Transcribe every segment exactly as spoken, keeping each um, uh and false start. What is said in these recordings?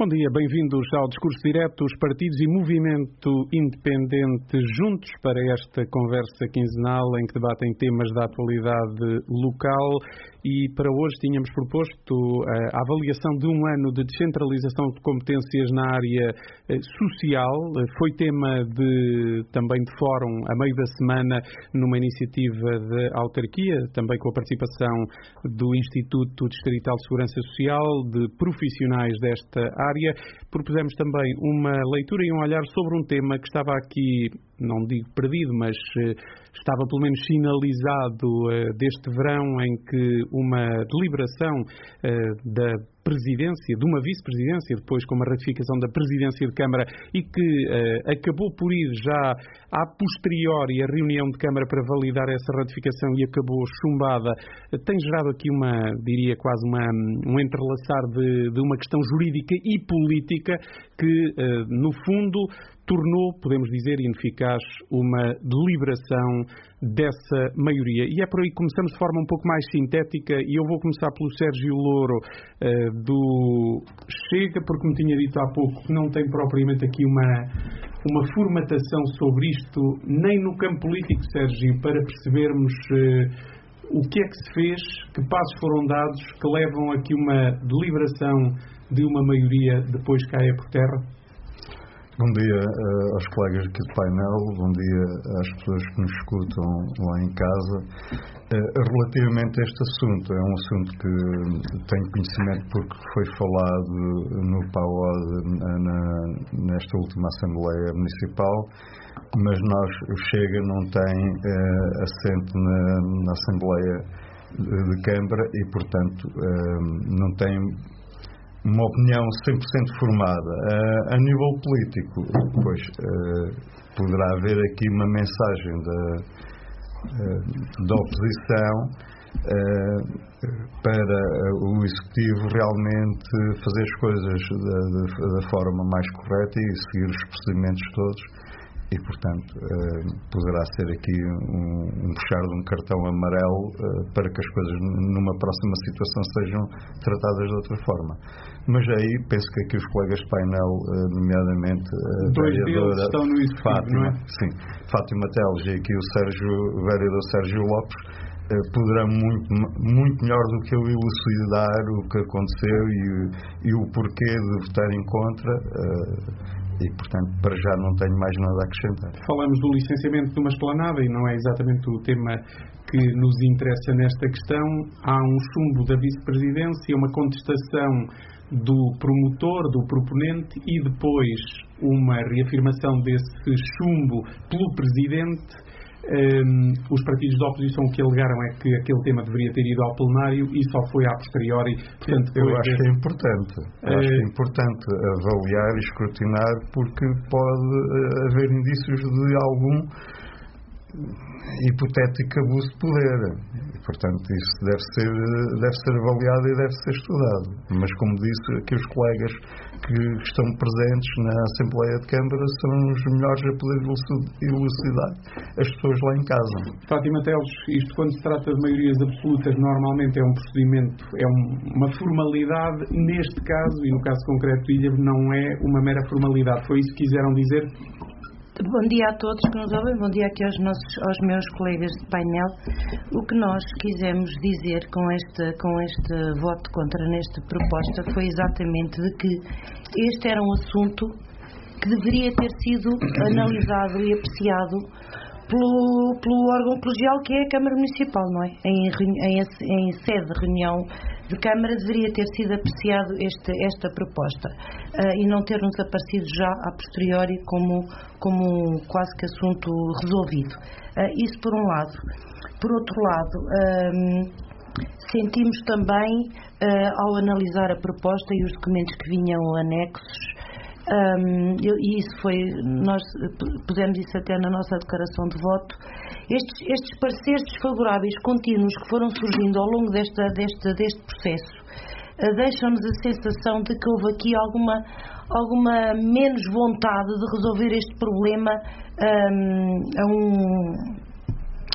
Bom dia, bem-vindos ao Discurso Direto. Os partidos e movimento independente juntos para esta conversa quinzenal em que debatem temas da atualidade local. E para hoje tínhamos proposto a avaliação de um ano de descentralização de competências na área social. Foi tema de, também de fórum a meio da semana numa iniciativa de autarquia, também com a participação do Instituto Distrital de Segurança Social, de profissionais desta área. Propusemos também uma leitura e um olhar sobre um tema que estava aqui, não digo perdido, mas uh, estava pelo menos sinalizado uh, deste verão, em que uma deliberação uh, da presidência, de uma vice-presidência, depois com uma ratificação da presidência de Câmara, e que uh, acabou por ir já a posteriori a reunião de Câmara para validar essa ratificação e acabou chumbada, uh, tem gerado aqui uma, diria quase uma, um entrelaçar de, de uma questão jurídica e política que, uh, no fundo, tornou, podemos dizer, ineficaz uma deliberação dessa maioria. E é por aí que começamos de forma um pouco mais sintética, e eu vou começar pelo Sérgio Louro, uh, do Chega, porque me tinha dito há pouco que não tem propriamente aqui uma, uma formatação sobre isto, nem no campo político, Sérgio, para percebermos uh, o que é que se fez, que passos foram dados, que levam aqui uma deliberação de uma maioria depois caia por terra. Bom dia uh, aos colegas aqui do painel, bom dia às pessoas que nos escutam lá em casa. Uh, relativamente a este assunto, é um assunto que tenho conhecimento porque foi falado no P A O D na, nesta última Assembleia Municipal, mas nós, o Chega, não tem uh, assento na, na Assembleia de, de Câmara e, portanto, uh, não tem uma opinião cem por cento formada. Uh, a nível político, pois, uh, poderá haver aqui uma mensagem da, uh, da oposição uh, para o Executivo realmente fazer as coisas da, da, da forma mais correta e seguir os procedimentos todos. E, portanto, uh, poderá ser aqui um, um puxar de um cartão amarelo uh, para que as coisas numa próxima situação sejam tratadas de outra forma. Mas aí penso que aqui os colegas de painel, uh, nomeadamente a Dois vereadora deles estão no Executivo, Fátima, não é? sim, Fátima Teles e aqui o, Sérgio, o vereador Sérgio Lopes, uh, poderão muito, muito melhor do que eu elucidar o que aconteceu e, e o porquê de votar em contra. Uh, E, portanto, para já não tenho mais nada a acrescentar. Falamos do licenciamento de uma esplanada e não é exatamente o tema que nos interessa nesta questão. Há um chumbo da vice-presidência, uma contestação do promotor, do proponente e depois uma reafirmação desse chumbo pelo presidente. Um, os partidos da oposição, o que alegaram é que aquele tema deveria ter ido ao plenário e só foi a posteriori. Portanto, eu acho de... que é importante eu uh... acho que é importante avaliar e escrutinar, porque pode haver indícios de algum hipotético abuso de poder e, portanto, isso deve ser, deve ser avaliado e deve ser estudado, mas como disse, aqui os colegas que estão presentes na Assembleia de Câmara são os melhores a poder elucidar as pessoas lá em casa. Fátima Teles, isto quando se trata de maiorias absolutas normalmente é um procedimento, é um, uma formalidade. Neste caso, e no caso concreto de Ilha, não é uma mera formalidade. Foi isso que quiseram dizer? Bom dia a todos que nos ouvem, bom dia aqui aos, nossos, aos meus colegas de painel. O que nós quisemos dizer com este, com este voto contra nesta proposta foi exatamente de que este era um assunto que deveria ter sido analisado e apreciado pelo, pelo órgão colegial que é a Câmara Municipal, não é? Em, em, em sede de reunião de Câmara deveria ter sido apreciado este, esta proposta uh, e não ter-nos aparecido já a posteriori como, como quase que assunto resolvido. Uh, isso por um lado. Por outro lado, um, sentimos também, uh, ao analisar a proposta e os documentos que vinham anexos, Um, e isso foi, nós pusemos isso até na nossa declaração de voto, estes, estes pareceres desfavoráveis contínuos que foram surgindo ao longo desta, deste, deste processo uh, deixam-nos a sensação de que houve aqui alguma, alguma menos vontade de resolver este problema um, a um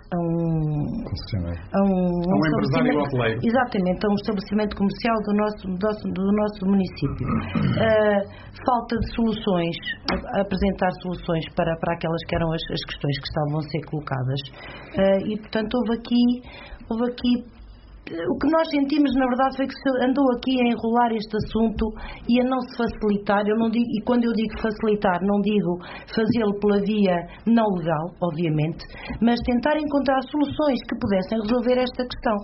a um, a um, a um empresário hoteleiro. Exatamente, a um estabelecimento comercial do nosso, do, do nosso município. Uh, falta de soluções, a, a apresentar soluções para, para aquelas que eram as, as questões que estavam a ser colocadas. Uh, e, portanto, houve aqui, houve aqui o que nós sentimos, na verdade, foi que se andou aqui a enrolar este assunto e a não se facilitar. Eu não digo, e quando eu digo facilitar, não digo fazê-lo pela via não legal, obviamente, mas tentar encontrar soluções que pudessem resolver esta questão.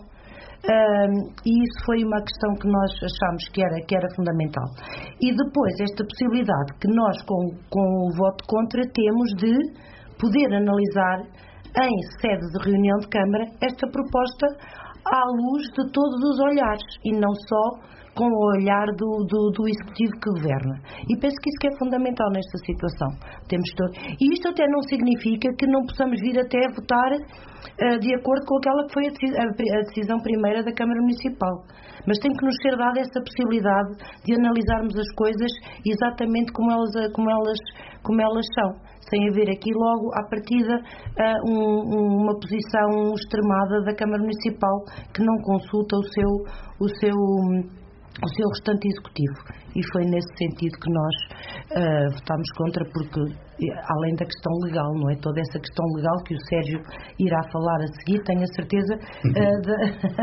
Um, e isso foi uma questão que nós achámos que era, que era fundamental. E depois, esta possibilidade que nós, com, com o voto contra, temos de poder analisar em sede de reunião de Câmara esta proposta à luz de todos os olhares e não só com o olhar do, do, do Executivo que governa. E penso que isso que é fundamental nesta situação. Temos todo... E isto até não significa que não possamos vir até a votar uh, de acordo com aquela que foi a decisão, a decisão primeira da Câmara Municipal. Mas tem que nos ser dada essa possibilidade de analisarmos as coisas exatamente como elas, como elas, como elas são, sem haver aqui logo, à partida, uh, um, uma posição extremada da Câmara Municipal que não consulta o seu, o seu, o seu restante executivo. E foi nesse sentido que nós uh, votámos contra, porque além da questão legal, não é? Toda essa questão legal que o Sérgio irá falar a seguir, tenho a certeza, uh, de,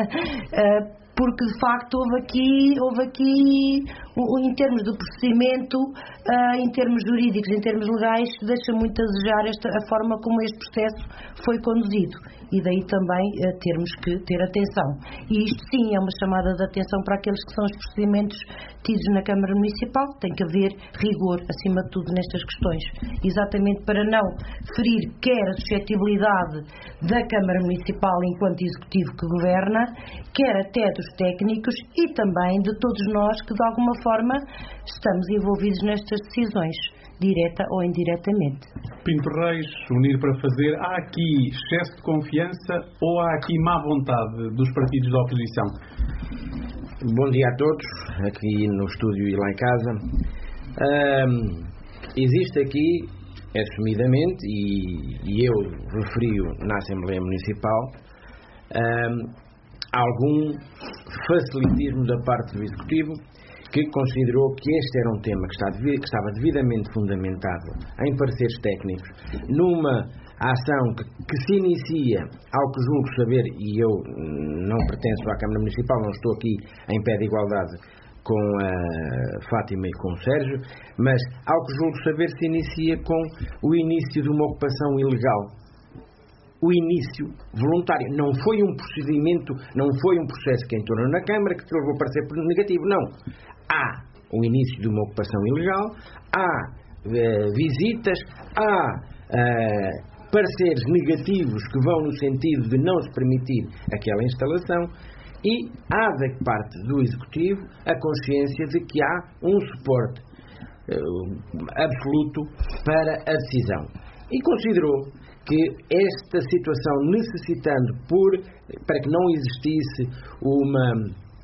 uh, porque de facto houve aqui, houve aqui em termos de procedimento, em termos jurídicos, em termos legais, deixa muito a desejar esta, a forma como este processo foi conduzido. E daí também termos que ter atenção. E isto sim é uma chamada de atenção para aqueles que são os procedimentos tidos na Câmara Municipal. Tem que haver rigor, acima de tudo, nestas questões. Exatamente para não ferir quer a suscetibilidade da Câmara Municipal enquanto Executivo que governa, quer até dos técnicos e também de todos nós que de alguma forma estamos envolvidos nestas decisões, direta ou indiretamente. Pinto Reis, unir para fazer, há aqui excesso de confiança ou há aqui má vontade dos partidos da oposição? Bom dia a todos, aqui no estúdio e lá em casa. Um, existe aqui, assumidamente, e, e eu referi-o na Assembleia Municipal, um, algum facilitismo da parte do Executivo, que considerou que este era um tema que, está, que estava devidamente fundamentado em pareceres técnicos, numa ação que, que se inicia, ao que julgo saber, e eu não pertenço à Câmara Municipal, não estou aqui em pé de igualdade com a Fátima e com o Sérgio, mas ao que julgo saber se inicia com o início de uma ocupação ilegal. O início voluntário. Não foi um procedimento, não foi um processo que entrou na Câmara que levou a parecer negativo, não. Há o início de uma ocupação ilegal, há uh, visitas, há uh, pareceres negativos que vão no sentido de não se permitir aquela instalação e há da parte do Executivo a consciência de que há um suporte uh, absoluto para a decisão. E considerou que esta situação, necessitando por, para que não existisse uma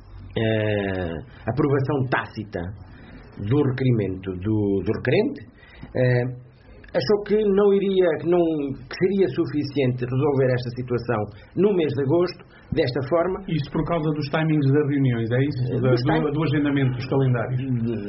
uh, aprovação tácita do requerimento do, do requerente, uh, achou que não iria, que, não, que seria suficiente resolver esta situação no mês de agosto, desta forma. Isso por causa dos timings das reuniões, é isso? Da, do, do agendamento dos calendários?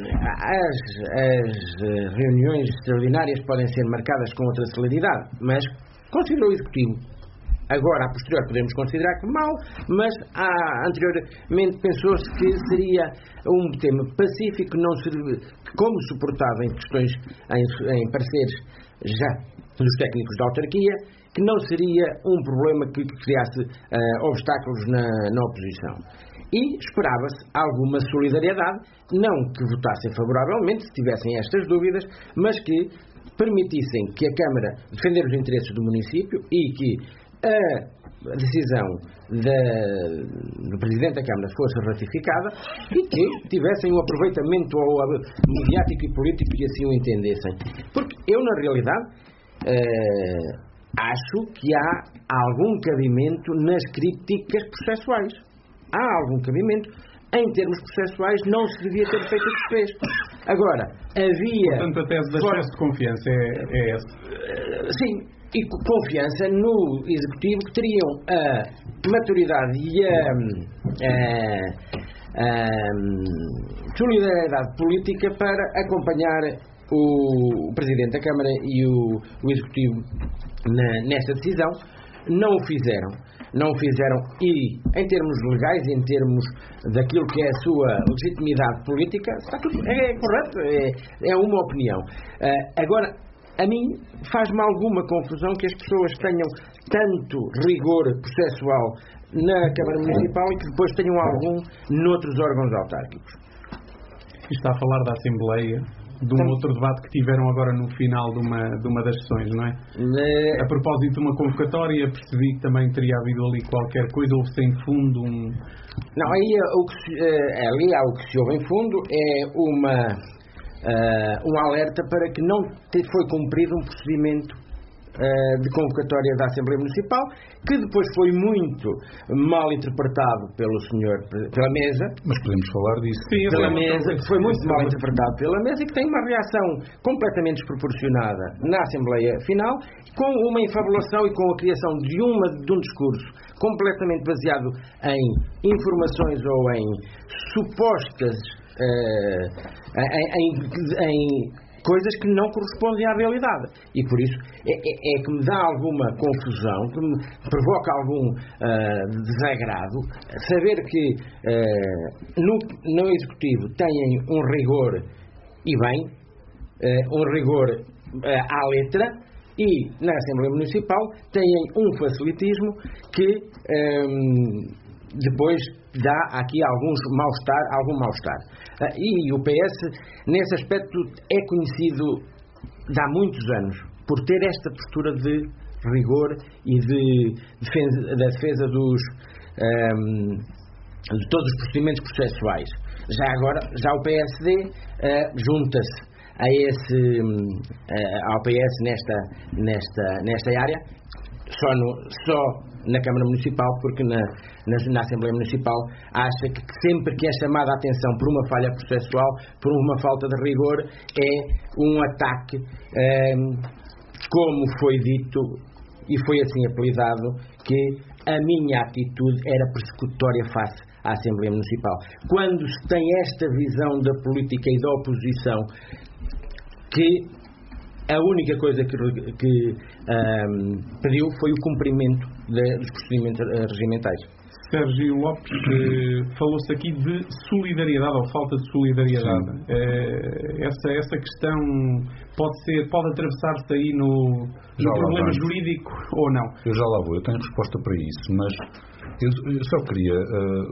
As, as reuniões extraordinárias podem ser marcadas com outra celeridade, mas considerou o Executivo. Agora, a posterior, podemos considerar que mal, mas há, anteriormente pensou-se que seria um tema pacífico, não serve, como suportado em questões, em, em pareceres já dos técnicos da autarquia, que não seria um problema que criasse uh, obstáculos na, na oposição. E esperava-se alguma solidariedade, não que votassem favoravelmente, se tivessem estas dúvidas, mas que permitissem que a Câmara defender os interesses do município e que a decisão da, do Presidente da Câmara fosse ratificada e que tivessem um aproveitamento mediático e político que assim o entendessem. Porque eu, na realidade, eh, acho que há algum cabimento nas críticas processuais. Há algum cabimento. Em termos processuais, não se devia ter feito o que se fez. Agora, havia... Portanto, a tese da excesso de confiança é, é essa. Sim, e confiança no Executivo, que teriam a maturidade e a, a, a solidariedade política para acompanhar o Presidente da Câmara e o, o Executivo na, nesta decisão. Não o fizeram. Não o fizeram e, em termos legais, em termos daquilo que é a sua legitimidade política, está tudo, é correto, é, é uma opinião. Uh, agora, a mim faz-me alguma confusão que as pessoas tenham tanto rigor processual na Câmara Municipal e que depois tenham algum noutros órgãos autárquicos. Está a falar da Assembleia, de um então, outro debate que tiveram agora no final de uma, de uma das sessões, não é? é? A propósito de uma convocatória, percebi que também teria havido ali qualquer coisa, houve-se em fundo um... Não, aí o que se, ali há o que se houve em fundo é uma, uh, um alerta para que não te, foi cumprido um procedimento de convocatória da Assembleia Municipal, que depois foi muito mal interpretado pelo senhor, pela mesa. Mas podemos falar disso. Sim, pela mesa, que foi muito mal interpretado pela mesa e que tem uma reação completamente desproporcionada na Assembleia final, com uma infabulação e com a criação de, uma, de um discurso completamente baseado em informações ou em supostas uh, em, em, em coisas que não correspondem à realidade. E por isso é, é, é que me dá alguma confusão, que me provoca algum uh, desagrado, saber que uh, no, no Executivo têm um rigor, e bem, uh, um rigor uh, à letra, e na Assembleia Municipal têm um facilitismo que um, depois dá aqui alguns mal-estar, algum mal-estar. Uh, e o P S, nesse aspecto, é conhecido de há muitos anos por ter esta postura de rigor e de defesa, da defesa dos, um, de todos os procedimentos processuais. Já agora, já o P S D uh, junta-se a esse, uh, ao P S nesta, nesta, nesta área, só, no, só na Câmara Municipal, porque na, na, na Assembleia Municipal acha que sempre que é chamada a atenção por uma falha processual, por uma falta de rigor, é um ataque, um, como foi dito e foi assim apelidado, que a minha atitude era persecutória face à Assembleia Municipal. Quando se tem esta visão da política e da oposição, que a única coisa que, que um, pediu foi o cumprimento de, dos procedimentos regimentais. Sérgio Lopes, eh, falou-se aqui de solidariedade ou falta de solidariedade. Eh, essa, essa questão pode ser, pode atravessar-se aí no, no problema jurídico ou não? Eu já lá vou, eu tenho resposta para isso, mas eu, eu só queria uh,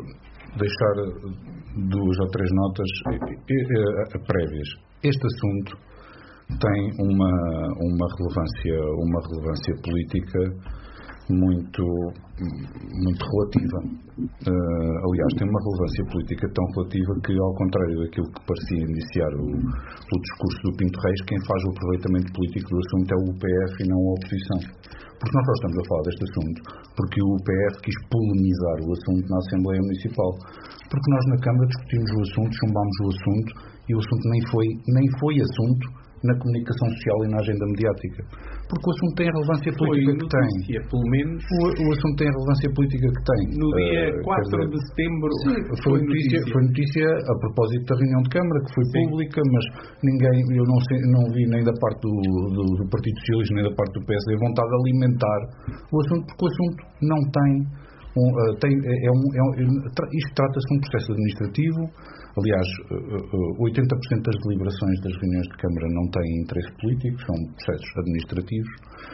deixar duas ou três notas uh, uh, prévias. Este assunto tem uma, uma relevância, uma relevância política muito, muito relativa. Uh, aliás, tem uma relevância política tão relativa que, ao contrário daquilo que parecia iniciar o, o discurso do Pinto Reis, quem faz o aproveitamento político do assunto é o U P F e não a oposição. Porque nós só estamos a falar deste assunto porque o U P F quis polemizar o assunto na Assembleia Municipal. Porque nós na Câmara discutimos o assunto, chumbámos o assunto e o assunto nem foi, nem foi assunto na comunicação social e na agenda mediática. Porque o assunto tem a relevância política que tem. Pelo menos. O, o assunto tem a relevância política que tem. No dia uh, quatro de setembro sim, foi, foi, notícia, notícia. foi notícia a propósito da reunião de Câmara, que foi sim. pública, mas ninguém, eu não, sei, não vi nem da parte do, do, do Partido Socialista, nem da parte do P S D vontade de alimentar o assunto, porque o assunto não tem. Um, uh, tem é um, é um, isto trata-se de um processo administrativo. Aliás, oitenta por cento das deliberações das reuniões de Câmara não têm interesse político, são processos administrativos,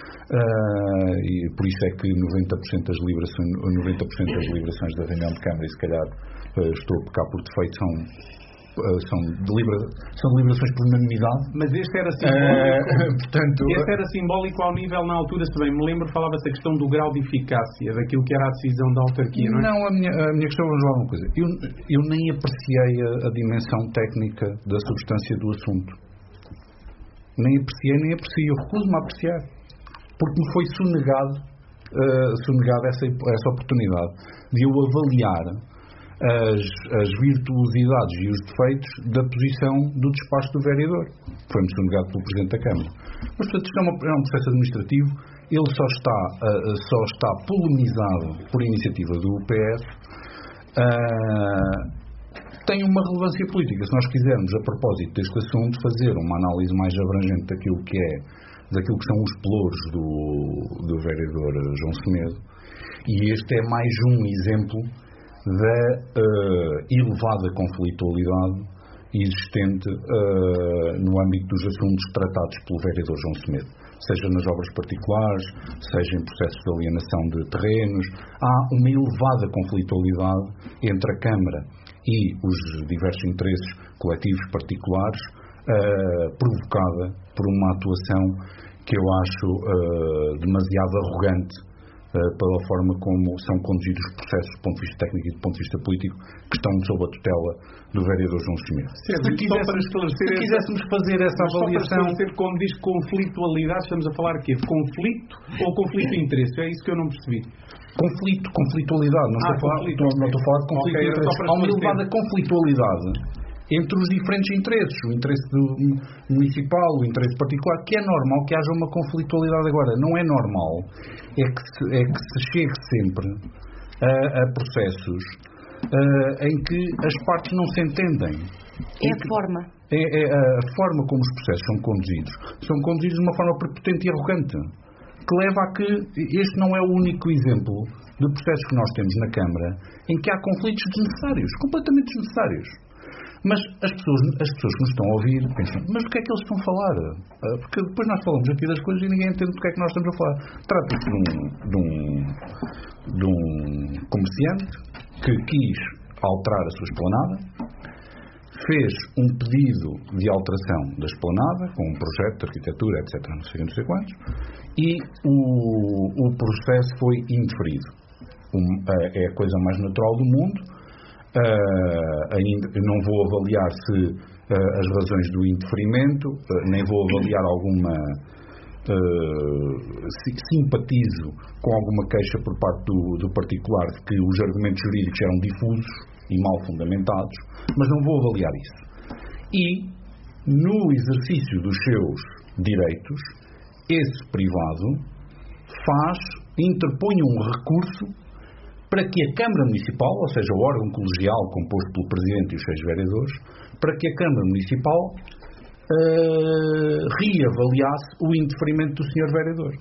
uh, e por isso é que noventa por cento das deliberações, noventa por cento das deliberações da reunião de Câmara, e se calhar uh, estou a pecar por defeito, são, uh, são, delibera, são deliberações por unanimidade. Mas este era simbólico, uh, portanto, este era simbólico ao nível, na altura, se bem me lembro, falava-se a questão do grau de eficácia, daquilo que era a decisão da autarquia, não é? Não, a minha, a minha questão é uma coisa. Eu, eu nem apreciei a, a dimensão técnica da substância do assunto. Nem apreciei, nem aprecio. Eu recuso-me a apreciar. Porque me foi sonegado, uh, sonegado essa, essa oportunidade de eu avaliar as, as virtuosidades e os defeitos da posição do despacho do vereador. Foi-me sonegado pelo Presidente da Câmara. Mas, portanto, isto é, uma, é um processo administrativo, ele só está, uh, só está polemizado por iniciativa do P S. Uh, tem uma relevância política. Se nós quisermos, a propósito deste assunto, fazer uma análise mais abrangente daquilo que é, daquilo que são os pelouros do, do vereador João Semedo, e este é mais um exemplo da uh, elevada conflitualidade existente uh, no âmbito dos assuntos tratados pelo vereador João Semedo, seja nas obras particulares, seja em processos de alienação de terrenos. Há uma elevada conflitualidade entre a Câmara e os diversos interesses coletivos particulares, uh, provocada por uma atuação que eu acho uh, demasiado arrogante uh, pela forma como são conduzidos os processos do ponto de vista técnico e do ponto de vista político que estão sob a tutela do vereador João Semedo. Se quiséssemos, se quiséssemos fazer essa avaliação... Para como diz conflitualidade, estamos a falar aqui de conflito ou conflito de interesse? É isso que eu não percebi. Conflito, conflitualidade. Não, ah, estou, a falar, não, não estou a falar de conflito okay, de interesse. Há uma elevada conflitualidade entre os diferentes interesses, o interesse do municipal, o interesse particular, que é normal que haja uma conflitualidade. Agora, não é normal é que se, é que se chegue sempre a, a processos uh, em que as partes não se entendem. É a forma. É, é a forma como os processos são conduzidos. São conduzidos de uma forma prepotente e arrogante, que leva a que este não é o único exemplo de processos que nós temos na Câmara em que há conflitos desnecessários, completamente desnecessários. Mas as pessoas, as pessoas que nos estão a ouvir pensam, mas do que é que eles estão a falar? Porque depois nós falamos aqui das coisas e ninguém entende do que é que nós estamos a falar. Trata-se de um, de um, de um comerciante que quis alterar a sua esplanada, fez um pedido de alteração da esplanada, com um projeto de arquitetura, etcétera, não sei, não sei quantos, e o, o processo foi indeferido. Um, é a coisa mais natural do mundo. Uh, ainda não vou avaliar se uh, as razões do indeferimento, uh, nem vou avaliar alguma uh, simpatizo com alguma queixa por parte do, do particular de que os argumentos jurídicos eram difusos e mal fundamentados, mas não vou avaliar isso. E no exercício dos seus direitos, esse privado faz, interpõe um recurso para que a Câmara Municipal, ou seja, o órgão colegial composto pelo Presidente e os seis vereadores, para que a Câmara Municipal uh, reavaliasse o indeferimento do senhor Vereador.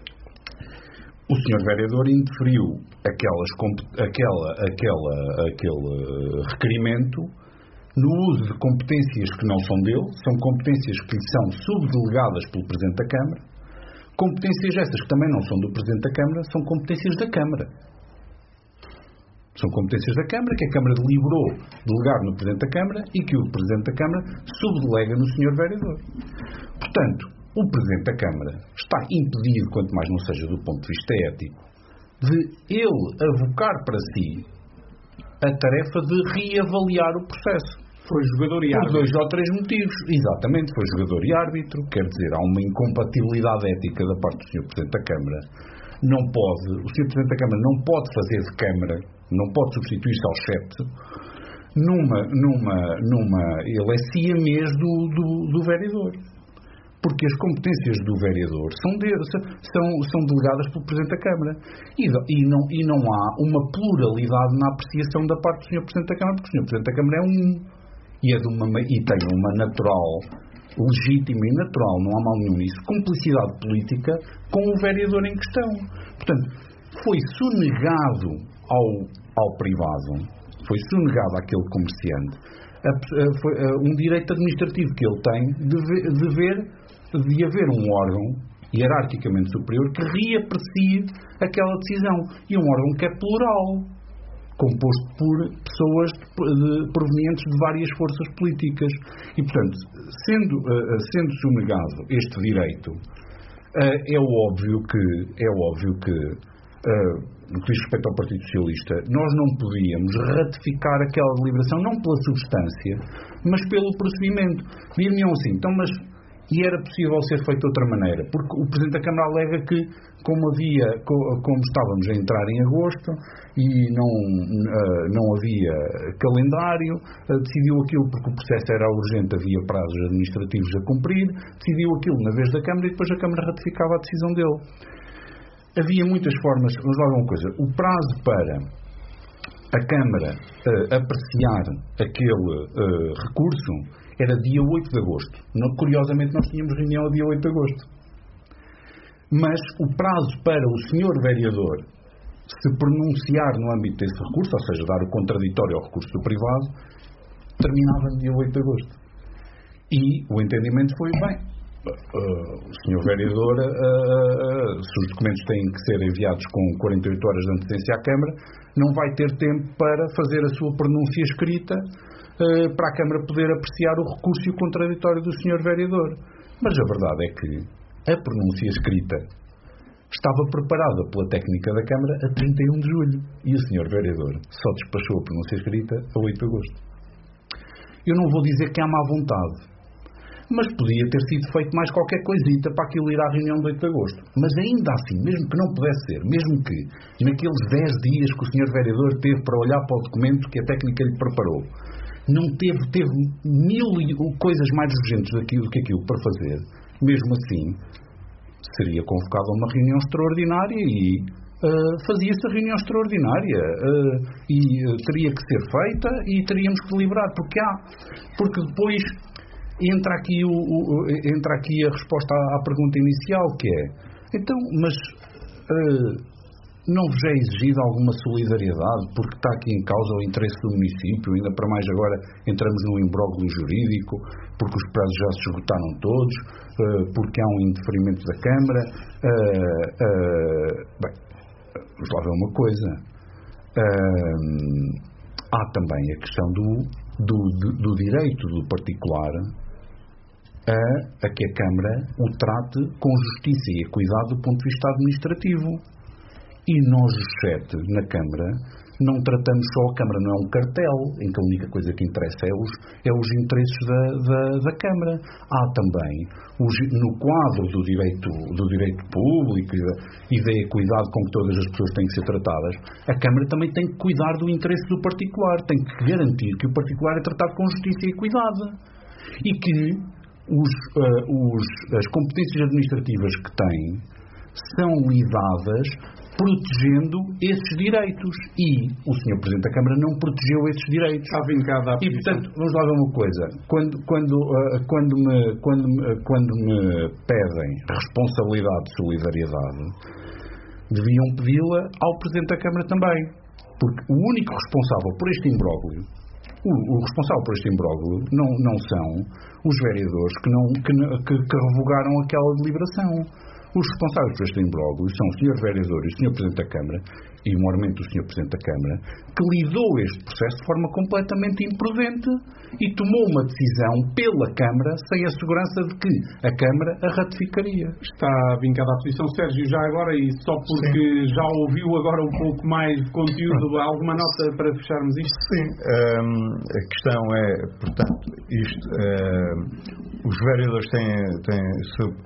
O senhor Vereador indeferiu aquelas, aquela, aquela, aquele requerimento no uso de competências que não são dele, são competências que lhe são subdelegadas pelo Presidente da Câmara, competências essas que também não são do Presidente da Câmara, são competências da Câmara. São competências da Câmara, que a Câmara deliberou delegar no Presidente da Câmara e que o Presidente da Câmara subdelega no senhor Vereador. Portanto, o Presidente da Câmara está impedido, quanto mais não seja do ponto de vista ético, de ele avocar para si a tarefa de reavaliar o processo. Foi jogador e árbitro. Por dois ou três motivos. Exatamente, foi jogador e árbitro. Quer dizer, há uma incompatibilidade ética da parte do senhor Presidente da Câmara. Não pode, o senhor Presidente da Câmara não pode fazer de Câmara, não pode substituir-se ao chefe numa, numa, numa, ele é siamês do, do, do vereador. Porque as competências do vereador são, de, são, são delegadas pelo Presidente da Câmara. E, e, não, e não há uma pluralidade na apreciação da parte do senhor Presidente da Câmara, porque o senhor Presidente da Câmara é um. E, é de uma, e tem uma natural, legítima e natural, não há mal nenhum nisso, cumplicidade política com o vereador em questão. Portanto, foi sonegado ao, ao privado, foi sonegado àquele comerciante a, a, foi, a, um direito administrativo que ele tem de, ver, de, ver, de haver um órgão hierarquicamente superior que reaprecie aquela decisão. E um órgão que é plural, composto por pessoas de, provenientes de várias forças políticas. E, portanto, sendo, uh, sendo sonegado este direito, uh, é óbvio que, é óbvio que uh, no que diz respeito ao Partido Socialista, nós não podíamos ratificar aquela deliberação, não pela substância, mas pelo procedimento. Dir-me assim, então, mas e era possível ser feito de outra maneira, porque o Presidente da Câmara alega que, como havia, como estávamos a entrar em agosto e não, não havia calendário, decidiu aquilo porque o processo era urgente, havia prazos administrativos a cumprir, decidiu aquilo na vez da Câmara e depois a Câmara ratificava a decisão dele. Havia muitas formas. Vamos lá ver uma coisa: o prazo para a Câmara uh, apreciar aquele uh, recurso era dia oito de agosto. Não, curiosamente, nós tínhamos reunião a dia oito de agosto. Mas o prazo para o senhor vereador se pronunciar no âmbito desse recurso, ou seja, dar o contraditório ao recurso do privado, terminava no dia oito de agosto. E o entendimento foi, bem, uh, o senhor vereador, uh, uh, se os documentos têm que ser enviados com quarenta e oito horas de antecedência à Câmara, não vai ter tempo para fazer a sua pronúncia escrita para a Câmara poder apreciar o recurso e o contraditório do senhor vereador. Mas a verdade é que a pronúncia escrita estava preparada pela técnica da Câmara a trinta e um de julho e o senhor vereador só despachou a pronúncia escrita a oito de agosto. Eu não vou dizer que há má vontade, mas podia ter sido feito mais qualquer coisita para aquilo ir à reunião de oito de agosto. Mas ainda assim, mesmo que não pudesse ser, mesmo que naqueles dez dias que o senhor vereador teve para olhar para o documento que a técnica lhe preparou, não teve, teve mil coisas mais urgentes daquilo, que aquilo para fazer, mesmo assim seria convocado a uma reunião extraordinária e uh, fazia-se a reunião extraordinária uh, e uh, teria que ser feita e teríamos que deliberar, porque há, porque depois entra aqui, o, o, entra aqui a resposta à, à pergunta inicial, que é, então, mas uh, não vos é exigida alguma solidariedade porque está aqui em causa o interesse do município, ainda para mais agora entramos num imbróglio jurídico, porque os prazos já se esgotaram todos, uh, porque há um indeferimento da Câmara. Uh, uh, bem, vamos lá ver uma coisa. Uh, há também a questão do, do, do, do direito do particular a, a que a Câmara o trate com justiça e equidade do ponto de vista administrativo. E nós, os sete, na Câmara, não tratamos só a Câmara, não é um cartel, em que a única coisa que interessa é os, é os interesses da, da, da Câmara. Há também, os, no quadro do direito, do direito público e da, e da equidade com que todas as pessoas têm que ser tratadas, a Câmara também tem que cuidar do interesse do particular, tem que garantir que o particular é tratado com justiça e equidade. E que os, uh, os, as competências administrativas que têm são lidadas protegendo esses direitos. E o senhor Presidente da Câmara não protegeu esses direitos. Está vincado à e, portanto, vamos lá ver uma coisa. Quando, quando, uh, quando, me, quando, me, quando me pedem responsabilidade de solidariedade, deviam pedi-la ao Presidente da Câmara também. Porque o único responsável por este imbróglio, o, o responsável por este imbróglio não, não são os vereadores que, não, que, que, que revogaram aquela deliberação. Os responsáveis por este imbróglio são o senhor vereador e o senhor Presidente da Câmara, e maiormente o senhor Presidente da Câmara, que lidou este processo de forma completamente imprudente e tomou uma decisão pela Câmara sem a segurança de que a Câmara a ratificaria. Está vincada à posição. Sérgio, já agora, e só porque Sim. já ouviu agora um pouco mais de conteúdo, alguma nota para fecharmos isto? Sim, um, a questão é, portanto, isto, um, os vereadores têm, têm sub,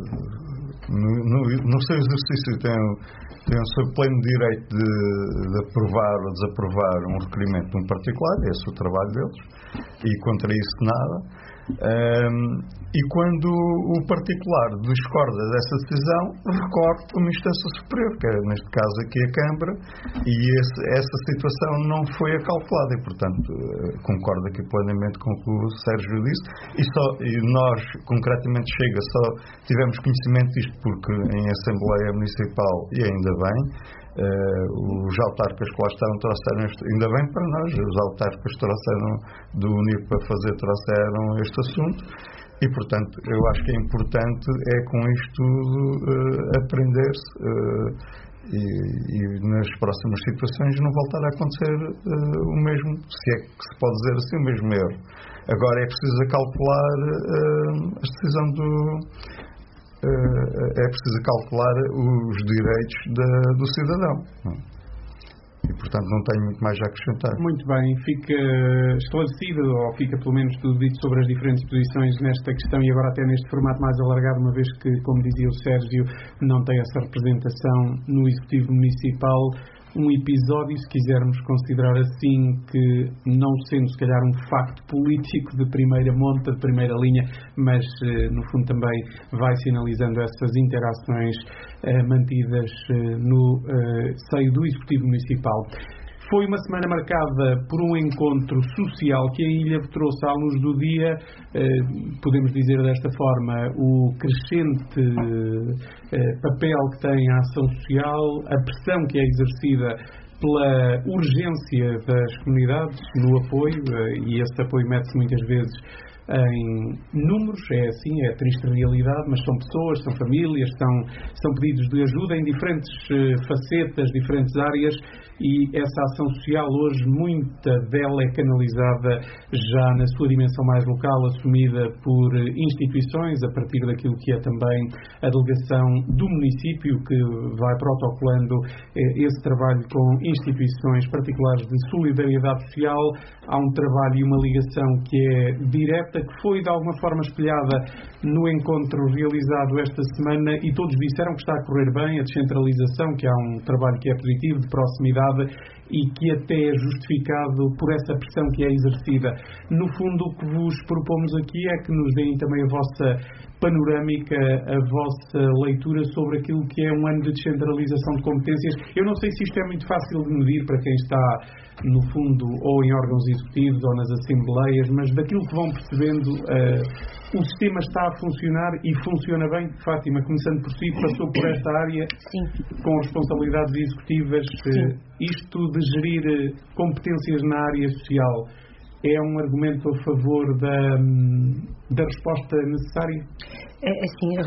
no, no, no seu exercício têm, têm o seu pleno direito de, de aprovar ou desaprovar um requerimento de um particular, esse é o trabalho deles, e contra isso nada. Um, e quando o particular discorda dessa decisão, recorre a uma instância superior, que é neste caso aqui a Câmara, e esse, essa situação não foi acalculada e, portanto, concordo aqui plenamente com o que o Sérgio disse, e, só, e nós, concretamente, chega, só tivemos conhecimento disto porque em Assembleia Municipal, e ainda bem, Uh, os autarcas que lá estavam trouxeram este, ainda bem para nós, os autarcas que trouxeram do Unido para fazer trouxeram este assunto e, portanto, eu acho que é importante é com isto tudo uh, aprender-se uh, e, e nas próximas situações não voltar a acontecer uh, o mesmo, se é que se pode dizer assim, o mesmo erro. Agora é preciso calcular uh, a decisão do é preciso calcular os direitos da, do cidadão. E, portanto, não tenho muito mais a acrescentar. Muito bem, fica esclarecido, ou fica pelo menos tudo dito sobre as diferentes posições nesta questão e agora até neste formato mais alargado, uma vez que, como dizia o Sérgio, não tem essa representação no Executivo Municipal. Um episódio, se quisermos considerar assim, que não sendo se calhar um facto político de primeira monta, de primeira linha, mas no fundo também vai sinalizando essas interações eh, mantidas eh, no eh, seio do Executivo Municipal. Foi uma semana marcada por um encontro social que a Ilha trouxe à luz do dia, eh, podemos dizer desta forma, o crescente eh, papel que tem a ação social, a pressão que é exercida pela urgência das comunidades no apoio, eh, e esse apoio mete-se muitas vezes em números, é assim, é a triste realidade, mas são pessoas, são famílias, são, são pedidos de ajuda em diferentes eh, facetas, diferentes áreas, e essa ação social hoje, muita dela é canalizada já na sua dimensão mais local, assumida por instituições, a partir daquilo que é também a delegação do município, que vai protocolando eh, esse trabalho com instituições particulares de solidariedade social. Há um trabalho e uma ligação que é direta, que foi de alguma forma espelhada no encontro realizado esta semana, e todos disseram que está a correr bem a descentralização, que há um trabalho que é positivo, de proximidade, e que até é justificado por essa pressão que é exercida. No fundo, o que vos propomos aqui é que nos deem também a vossa panorâmica, a vossa leitura sobre aquilo que é um ano de descentralização de competências. Eu não sei se isto é muito fácil de medir para quem está, no fundo, ou em órgãos executivos ou nas assembleias, mas daquilo que vão percebendo, uh, o sistema está a funcionar e funciona bem. Fátima, começando por si, passou por esta área. Sim. Com responsabilidades executivas. Uh, isto de gerir uh, competências na área social é um argumento a favor da, da resposta necessária? É, assim,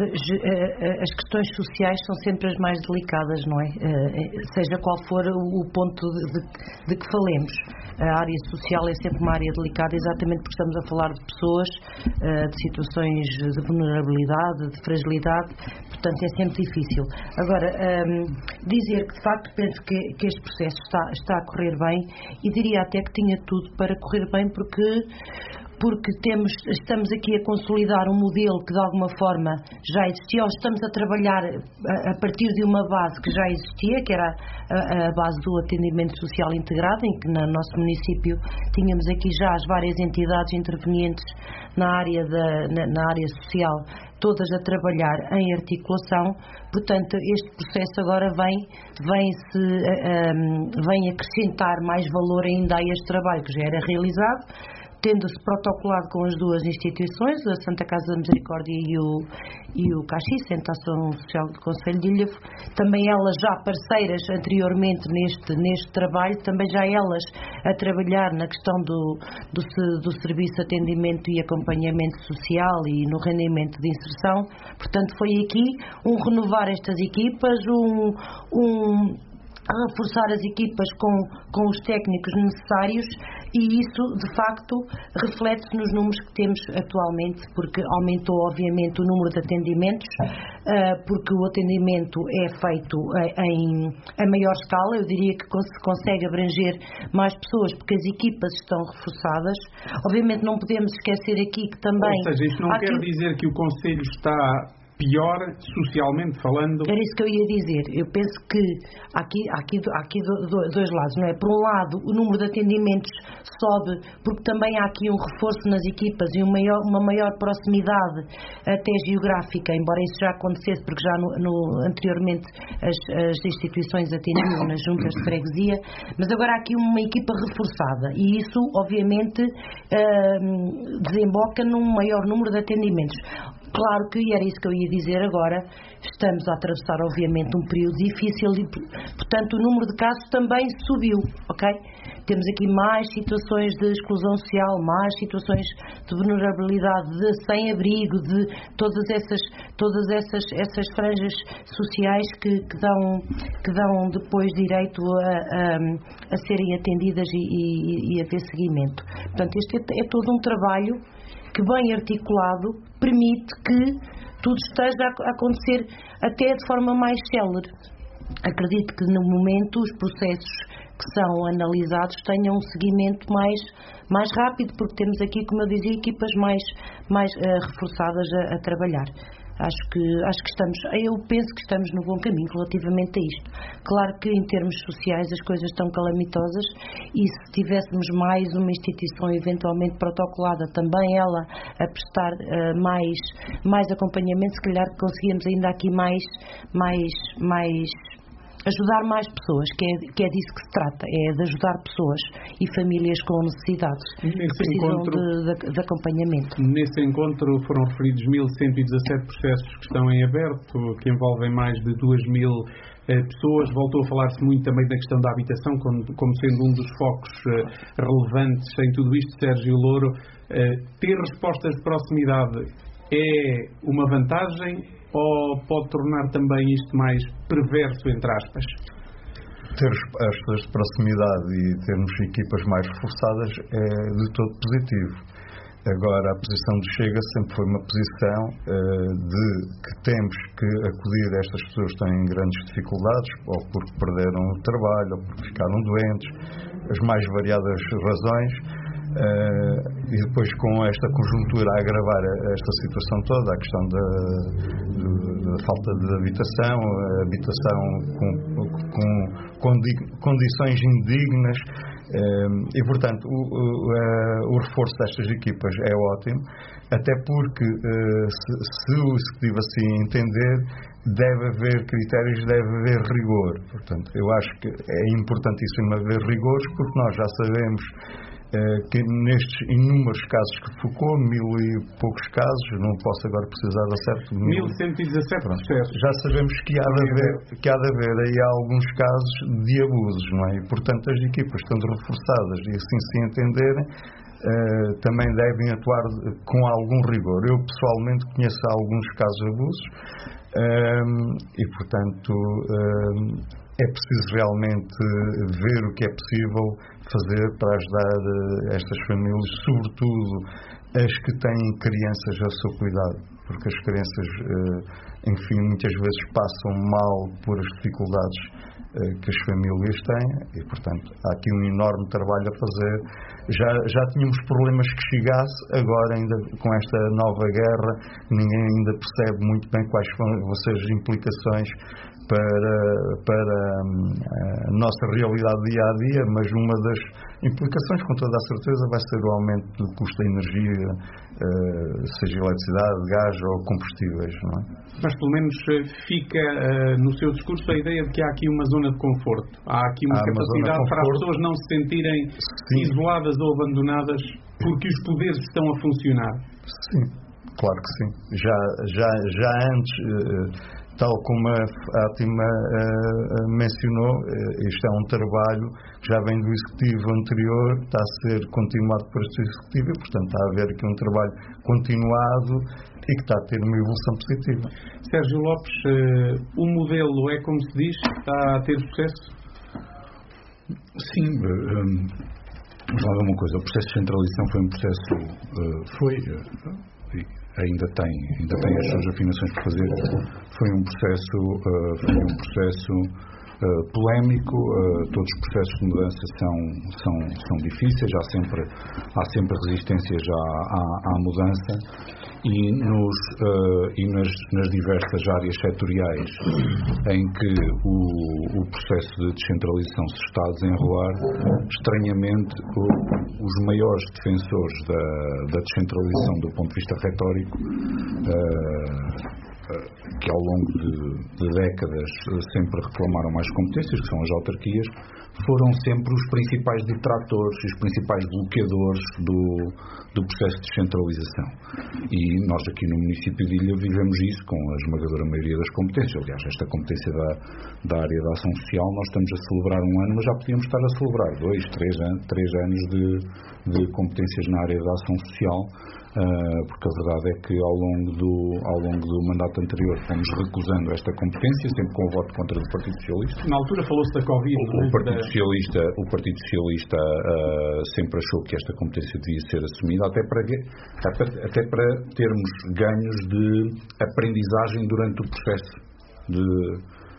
as questões sociais são sempre as mais delicadas, não é? Seja qual for o ponto de, de que falemos. A área social é sempre uma área delicada, exatamente porque estamos a falar de pessoas, de situações de vulnerabilidade, de fragilidade, portanto é sempre difícil. Agora, dizer que de facto penso que, que este processo está, está a correr bem, e diria até que tinha tudo para correr bem, porque porque temos, estamos aqui a consolidar um modelo que de alguma forma já existia, ou estamos a trabalhar a, a partir de uma base que já existia, que era a, a base do atendimento social integrado, em que no nosso município tínhamos aqui já as várias entidades intervenientes na área, da, na, na área social, todas a trabalhar em articulação. Portanto, este processo agora vem, vem, -se, um, vem acrescentar mais valor ainda a este trabalho que já era realizado, tendo-se protocolado com as duas instituições, a Santa Casa da Misericórdia e o, e o Caxi, Centro de Ação Social do Concelho de Ilhavo, também elas já parceiras anteriormente neste, neste trabalho, também já elas a trabalhar na questão do, do, do serviço de atendimento e acompanhamento social e no rendimento de inserção. Portanto, foi aqui um renovar estas equipas, um... um a reforçar as equipas com, com os técnicos necessários, e isso de facto reflete-se nos números que temos atualmente, porque aumentou obviamente o número de atendimentos, uh, porque o atendimento é feito em, em maior escala. Eu diria que se consegue abranger mais pessoas porque as equipas estão reforçadas. Obviamente não podemos esquecer aqui que também... Ou seja, isto não quer aqui... dizer que o Conselho está pior, socialmente falando? Era isso que eu ia dizer. Eu penso que há aqui, há aqui, há aqui dois lados, não é? Por um lado, o número de atendimentos sobe, porque também há aqui um reforço nas equipas e um maior, uma maior proximidade até geográfica, embora isso já acontecesse, porque já no, no, anteriormente as, as instituições atendiam nas juntas de freguesia, mas agora há aqui uma equipa reforçada, e isso, obviamente, uh, desemboca num maior número de atendimentos. Claro que, e era isso que eu ia dizer agora, estamos a atravessar obviamente um período difícil e, portanto, o número de casos também subiu, ok? Temos aqui mais situações de exclusão social, mais situações de vulnerabilidade, de sem-abrigo, de todas essas, todas essas, essas franjas sociais que, que, dão, que dão depois direito a, a, a serem atendidas e, e, e a ter seguimento. Portanto, este é, é todo um trabalho que, bem articulado, permite que tudo esteja a acontecer até de forma mais célere. Acredito que no momento os processos que são analisados tenham um seguimento mais, mais rápido, porque temos aqui, como eu dizia, equipas mais, mais uh, reforçadas a, a trabalhar. Acho que, acho que estamos, eu penso que estamos no bom caminho relativamente a isto. Claro que em termos sociais as coisas estão calamitosas e se tivéssemos mais uma instituição eventualmente protocolada, também ela a prestar uh, mais, mais acompanhamento, se calhar conseguíamos ainda aqui mais, mais, mais ajudar mais pessoas, que é, que é disso que se trata, é de ajudar pessoas e famílias com necessidades nesse que precisam encontro, de, de, de acompanhamento. Nesse encontro foram referidos mil cento e dezassete processos que estão em aberto, que envolvem mais de duas mil eh, pessoas. Voltou a falar-se muito também da questão da habitação, como, como sendo um dos focos eh, relevantes em tudo isto. Sérgio Louro, eh, ter respostas de proximidade é uma vantagem ou pode tornar também isto mais perverso, entre aspas? Ter respostas de proximidade e termos equipas mais reforçadas é de todo positivo. Agora, a posição do Chega sempre foi uma posição uh, de que temos que acudir a estas pessoas que têm grandes dificuldades, ou porque perderam o trabalho, ou porque ficaram doentes, as mais variadas razões. Uh, e depois, com esta conjuntura a agravar esta situação toda, a questão da, da, da falta de habitação, a habitação com, com, com condições indignas, uh, e portanto o, o, o reforço destas equipas é ótimo, até porque uh, se, se o Executivo assim entender, deve haver critérios, deve haver rigor. Portanto, eu acho que é importantíssimo haver rigores, porque nós já sabemos que nestes inúmeros casos que focou, mil e poucos casos, não posso agora precisar da certo de mil cento e dezassete processos. Já sabemos que há, de haver, que há de haver aí alguns casos de abusos, não é? E, portanto, as equipas estando reforçadas e assim se entenderem, uh, também devem atuar com algum rigor. Eu, pessoalmente, conheço alguns casos de abusos um, e, portanto, um, é preciso realmente ver o que é possível fazer para ajudar estas famílias, sobretudo as que têm crianças a seu cuidado, porque as crianças, enfim, muitas vezes passam mal por as dificuldades que as famílias têm e, portanto, há aqui um enorme trabalho a fazer. Já, já tínhamos problemas que chegasse, agora ainda com esta nova guerra, ninguém ainda percebe muito bem quais vão ser as implicações para, para a nossa realidade dia a dia, mas uma das implicações, com toda a certeza, vai ser o aumento do custo da energia, seja eletricidade, gás ou combustíveis, não é? Mas pelo menos fica no seu discurso a ideia de que há aqui uma zona de conforto, há aqui uma há capacidade uma para as pessoas não se sentirem Sim. isoladas ou abandonadas porque os poderes estão a funcionar. Sim, claro que sim. Já, já, já antes, tal como a Fátima uh, mencionou, uh, isto é um trabalho que já vem do Executivo anterior, está a ser continuado por este Executivo e, portanto, está a haver aqui um trabalho continuado e que está a ter uma evolução positiva. Sérgio Lopes, uh, o modelo é como se diz, está a ter sucesso? Sim, um, vamos lá ver uma coisa, o processo de centralização foi um processo, uh, foi... Uh, ainda tem, ainda tem as suas afinações por fazer. Foi um processo, uh, foi um processo uh, polémico. Uh, todos os processos de mudança são, são, são difíceis. Há sempre, há sempre resistências à, à, à mudança. E, nos, uh, e nas, nas diversas áreas setoriais em que o, o processo de descentralização se está a desenrolar, estranhamente o, os maiores defensores da, da descentralização do ponto de vista retórico, uh, que ao longo de, de décadas sempre reclamaram mais competências, que são as autarquias, foram sempre os principais detratores, os principais bloqueadores do, do processo de descentralização. E nós aqui no município de Ilha vivemos isso com a esmagadora maioria das competências. Aliás, esta competência da, da área da ação social, nós estamos a celebrar um ano, mas já podíamos estar a celebrar dois, três, an três anos de, de competências na área da ação social. Uh, porque a verdade é que ao longo, do, ao longo do mandato anterior fomos recusando esta competência, sempre com o voto contra do Partido Socialista. Na altura falou-se da Covid. O, o, Partido, Socialista, o Partido Socialista uh, sempre achou que esta competência devia ser assumida, até para, até para termos ganhos de aprendizagem durante o processo de,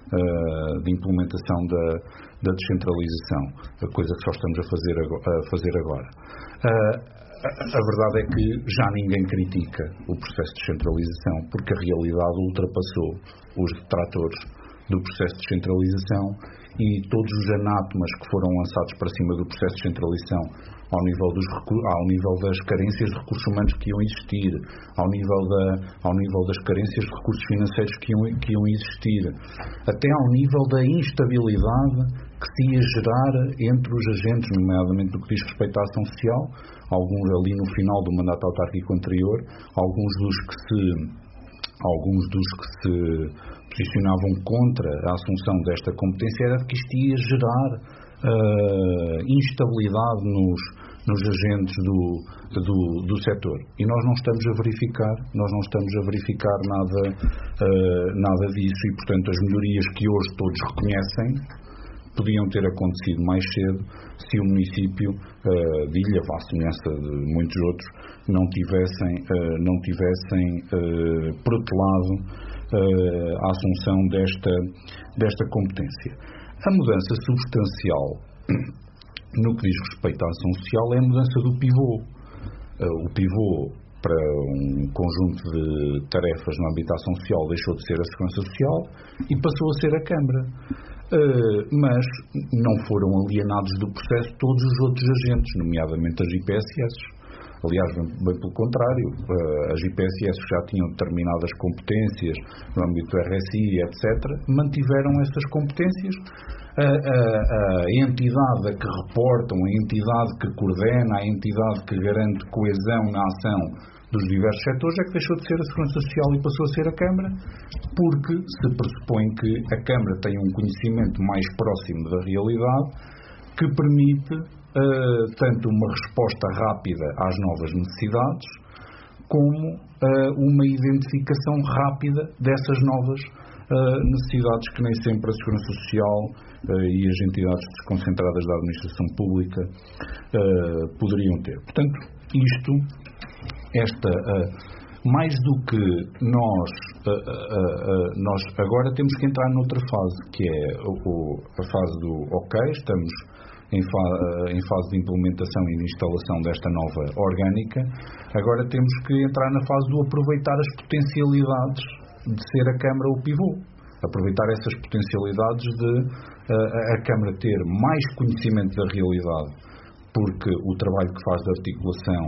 uh, de implementação da, da descentralização, a coisa que só estamos a fazer, a fazer agora. Uh, a, a verdade é que já ninguém critica o processo de descentralização, porque a realidade ultrapassou os detratores do processo de descentralização e todos os anátemas que foram lançados para cima do processo de descentralização ao nível, dos, ao nível das carências de recursos humanos que iam existir, ao nível, da, ao nível das carências de recursos financeiros que iam, que iam existir, até ao nível da instabilidade que se ia gerar entre os agentes, nomeadamente no que diz respeito à ação social, alguns ali no final do mandato autárquico anterior, alguns dos que se, alguns dos que se posicionavam contra a assunção desta competência era que isto ia gerar uh, instabilidade nos, nos agentes do, do, do setor. E nós não estamos a verificar, nós não estamos a verificar nada, uh, nada disso e, portanto, as melhorias que hoje todos reconhecem podiam ter acontecido mais cedo se o município uh, de Ilha, à semelhança de muitos outros, não tivessem, uh, não tivessem uh, protelado Uh, a assunção desta, desta competência. A mudança substancial no que diz respeito à ação social é a mudança do pivô. Uh, o pivô para um conjunto de tarefas no âmbito da ação social deixou de ser a Segurança Social e passou a ser a Câmara. Uh, mas não foram alienados do processo todos os outros agentes, nomeadamente as I P S S. Aliás, bem, bem pelo contrário, as I P S S já tinham determinadas competências no âmbito do R S I, etcétera, mantiveram essas competências. A, a, a entidade a que reportam, a entidade que coordena, a entidade que garante coesão na ação dos diversos setores é que deixou de ser a Segurança Social e passou a ser a Câmara, porque se pressupõe que a Câmara tem um conhecimento mais próximo da realidade que permite Uh, tanto uma resposta rápida às novas necessidades, como uh, uma identificação rápida dessas novas uh, necessidades que nem sempre a Segurança Social uh, e as entidades desconcentradas da administração pública uh, poderiam ter. Portanto, isto, esta, uh, mais do que nós, uh, uh, uh, nós agora temos que entrar noutra fase, que é o, a fase do ok, estamos Em, fa em fase de implementação e de instalação desta nova orgânica. Agora temos que entrar na fase do aproveitar as potencialidades de ser a Câmara o pivô. Aproveitar essas potencialidades de uh, a Câmara ter mais conhecimento da realidade, porque o trabalho que faz de articulação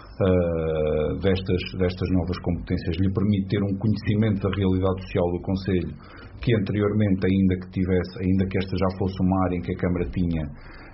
uh, destas, destas novas competências lhe permite ter um conhecimento da realidade social do Conselho que anteriormente, ainda que tivesse, ainda que esta já fosse uma área em que a Câmara tinha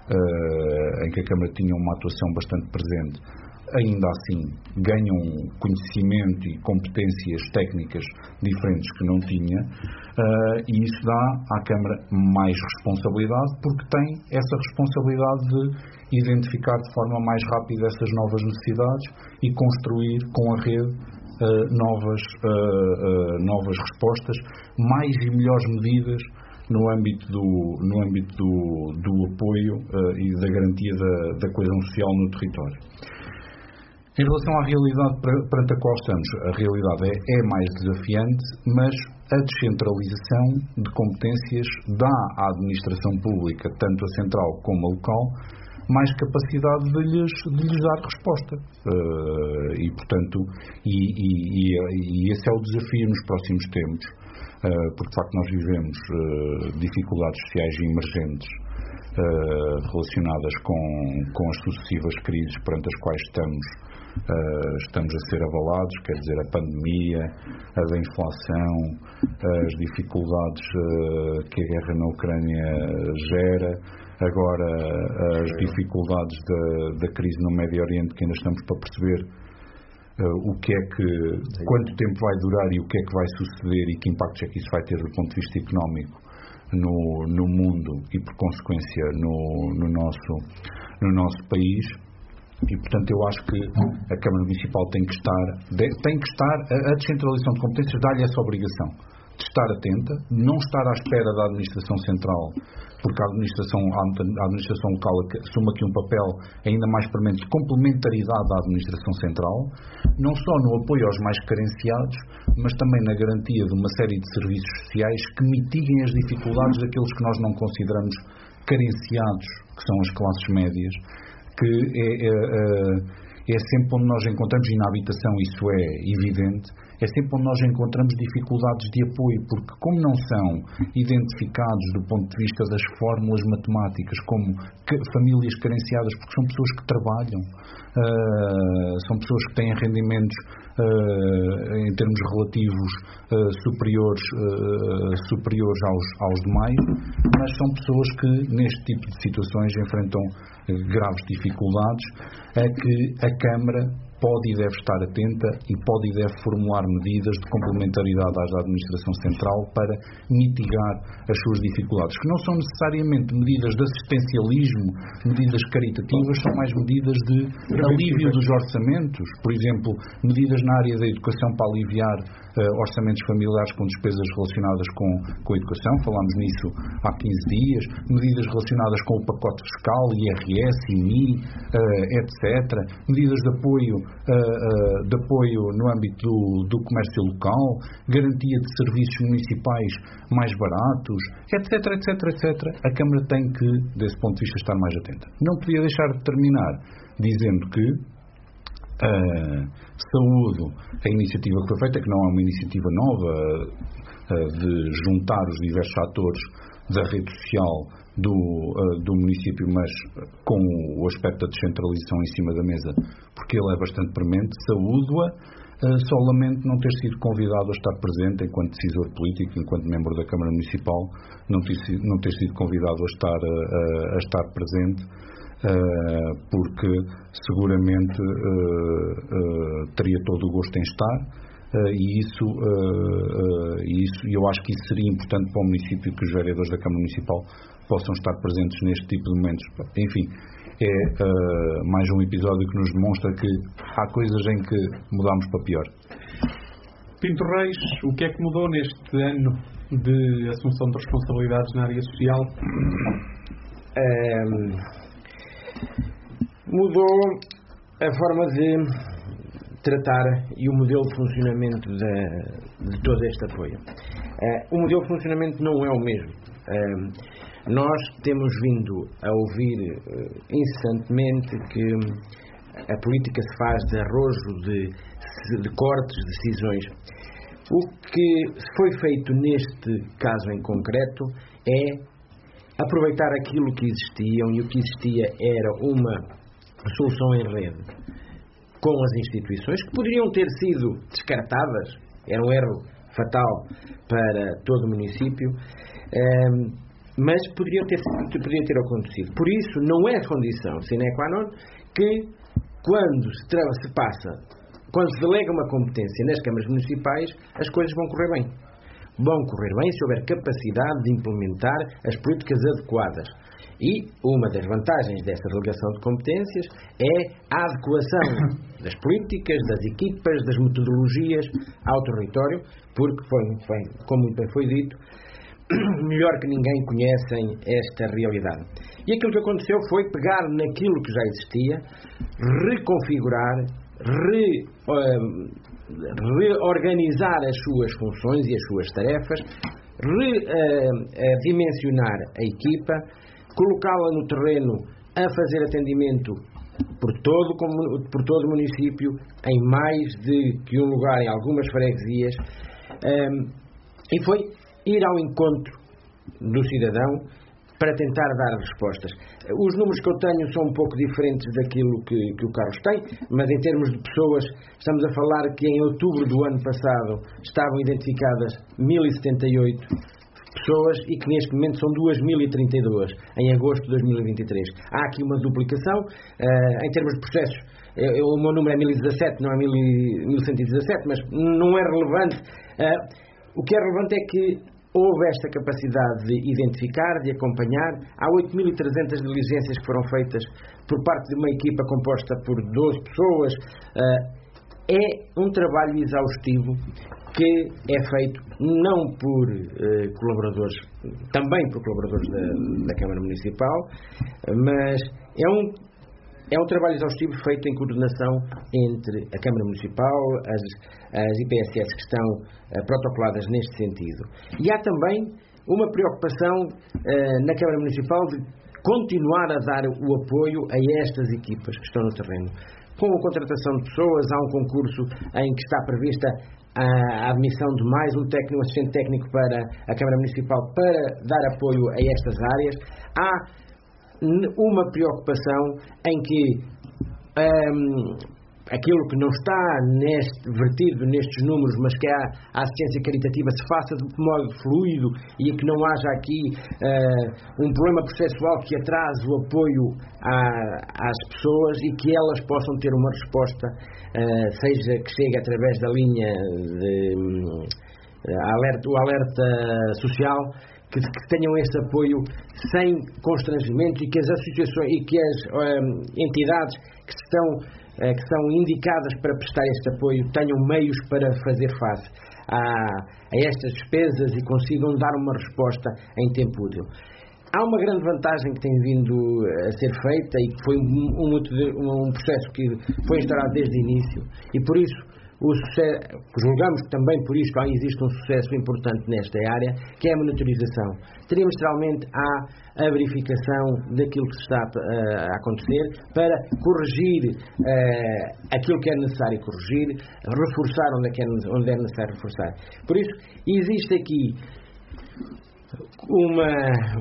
Uh, em que a Câmara tinha uma atuação bastante presente, ainda assim ganham conhecimento e competências técnicas diferentes que não tinha, uh, e isso dá à Câmara mais responsabilidade, porque tem essa responsabilidade de identificar de forma mais rápida essas novas necessidades e construir com a rede uh, novas, uh, uh, novas respostas, mais e melhores medidas no âmbito do, no âmbito do, do apoio uh, e da garantia da, da coesão social no território. Em relação à realidade perante a qual estamos, a realidade é, é mais desafiante, mas a descentralização de competências dá à administração pública, tanto a central como a local, mais capacidade de lhes, de lhes dar resposta. Uh, e, portanto, e, e, e, e esse é o desafio nos próximos tempos. Uh, porque de facto nós vivemos uh, dificuldades sociais emergentes uh, relacionadas com, com as sucessivas crises perante as quais estamos, uh, estamos a ser abalados, quer dizer, a pandemia, a da inflação, as dificuldades uh, que a guerra na Ucrânia gera, agora as dificuldades da, da crise no Médio Oriente, que ainda estamos para perceber Uh, o que é que, quanto tempo vai durar e o que é que vai suceder e que impactos é que isso vai ter do ponto de vista económico no, no mundo e por consequência no, no, nosso, no nosso país. E portanto eu acho que a Câmara Municipal tem que estar, tem que estar a, a descentralização de competências dá-lhe essa obrigação de estar atenta, não estar à espera da administração central, porque a administração, a administração local assume aqui um papel ainda mais premente de complementaridade à administração central, não só no apoio aos mais carenciados, mas também na garantia de uma série de serviços sociais que mitiguem as dificuldades daqueles que nós não consideramos carenciados, que são as classes médias, que é, é, é sempre onde nós encontramos, e na habitação isso é evidente, é sempre onde nós encontramos dificuldades de apoio, porque como não são identificados do ponto de vista das fórmulas matemáticas como que, famílias carenciadas, porque são pessoas que trabalham, uh, são pessoas que têm rendimentos uh, em termos relativos uh, superiores, uh, superiores aos, aos demais, mas são pessoas que neste tipo de situações enfrentam uh, graves dificuldades, a que a Câmara pode e deve estar atenta e pode e deve formular medidas de complementaridade às da Administração Central para mitigar as suas dificuldades, que não são necessariamente medidas de assistencialismo, medidas caritativas, são mais medidas de alívio dos orçamentos, por exemplo, medidas na área da educação para aliviar uh, orçamentos familiares com despesas relacionadas com, com a educação, falámos nisso há quinze dias, medidas relacionadas com o pacote fiscal, I R S, I M I, uh, etcétera, medidas de apoio Uh, uh, de apoio no âmbito do, do comércio local, garantia de serviços municipais mais baratos, etc, etc, etcétera. A Câmara tem que, desse ponto de vista, estar mais atenta. Não podia deixar de terminar dizendo que uh, saúdo a iniciativa que foi feita, que não é uma iniciativa nova uh, de juntar os diversos atores da rede social Do, uh, do município, mas com o aspecto da descentralização em cima da mesa, porque ele é bastante premente. Saúdo-a, uh, só lamento não ter sido convidado a estar presente enquanto decisor político, enquanto membro da Câmara Municipal, não ter, não ter sido convidado a estar, uh, a estar presente, uh, porque seguramente uh, uh, teria todo o gosto em estar. Uh, e isso, uh, uh, isso, eu acho que isso seria importante para o município, que os vereadores da Câmara Municipal possam estar presentes neste tipo de momentos. Enfim, é uh, mais um episódio que nos demonstra que há coisas em que mudamos para pior. Pinto Reis, o que é que mudou neste ano de assunção de responsabilidades na área social? Um, mudou a forma de tratar e o modelo de funcionamento de, de todo este apoio. Uh, o modelo de funcionamento não é o mesmo. Uh, nós temos vindo a ouvir uh, incessantemente que a política se faz de arrojo de, de cortes, de decisões. O que foi feito neste caso em concreto é aproveitar aquilo que existiam, e o que existia era uma solução em rede com as instituições, que poderiam ter sido descartadas, era um erro fatal para todo o município, um, mas poderiam ter, poderiam ter acontecido. Por isso, não é condição sine qua non que quando se, trava, se passa, quando se delega uma competência nas câmaras municipais, as coisas vão correr bem. Vão correr bem se houver capacidade de implementar as políticas adequadas. E uma das vantagens desta delegação de competências é a adequação das políticas, das equipas, das metodologias ao território, porque, foi, foi, como muito bem foi dito, melhor que ninguém conhecem esta realidade. E aquilo que aconteceu foi pegar naquilo que já existia, reconfigurar, re, uh, reorganizar as suas funções e as suas tarefas, re, uh, uh, dimensionar a equipa, colocá-la no terreno a fazer atendimento por todo, por todo o município, em mais de que um lugar, em algumas freguesias, um, e foi ir ao encontro do cidadão para tentar dar respostas. Os números que eu tenho são um pouco diferentes daquilo que, que o Carlos tem, mas em termos de pessoas, estamos a falar que em outubro do ano passado estavam identificadas mil e setenta e oito pessoas e que neste momento são duas mil e trinta e duas, em agosto de dois mil e vinte e três. Há aqui uma duplicação. Uh, em termos de processos, eu, eu, o meu número é mil e dezassete, não é mil cento e dezassete, mas não é relevante. Uh, o que é relevante é que houve esta capacidade de identificar, de acompanhar. Há oito mil e trezentas diligências que foram feitas por parte de uma equipa composta por doze pessoas, uh, é um trabalho exaustivo que é feito não por eh, colaboradores, também por colaboradores da, da Câmara Municipal, mas é um, é um trabalho exaustivo feito em coordenação entre a Câmara Municipal, as, as I P S S que estão eh, protocoladas neste sentido. E há também uma preocupação eh, na Câmara Municipal de continuar a dar o apoio a estas equipas que estão no terreno. Com a contratação de pessoas, há um concurso em que está prevista a admissão de mais um técnico, um assistente técnico para a Câmara Municipal para dar apoio a estas áreas. Há uma preocupação em que hum, aquilo que não está neste, vertido nestes números, mas que a, a assistência caritativa se faça de modo fluido e que não haja aqui uh, um problema processual que atrase o apoio à, às pessoas e que elas possam ter uma resposta, uh, seja que chegue através da linha de um, alerta, o alerta social, que, que tenham esse apoio sem constrangimento e que as associações e que as um, entidades que estão que são indicadas para prestar este apoio tenham meios para fazer face a, a estas despesas e consigam dar uma resposta em tempo útil. Há uma grande vantagem que tem vindo a ser feita e que foi um, um, um processo que foi instaurado desde o início e por isso o sucesso, julgamos que também por isso existe um sucesso importante nesta área, que é a monitorização. Trimestralmente há a verificação daquilo que está uh, a acontecer para corrigir uh, aquilo que é necessário corrigir, reforçar onde é, que é, onde é necessário reforçar. Por isso, existe aqui uma,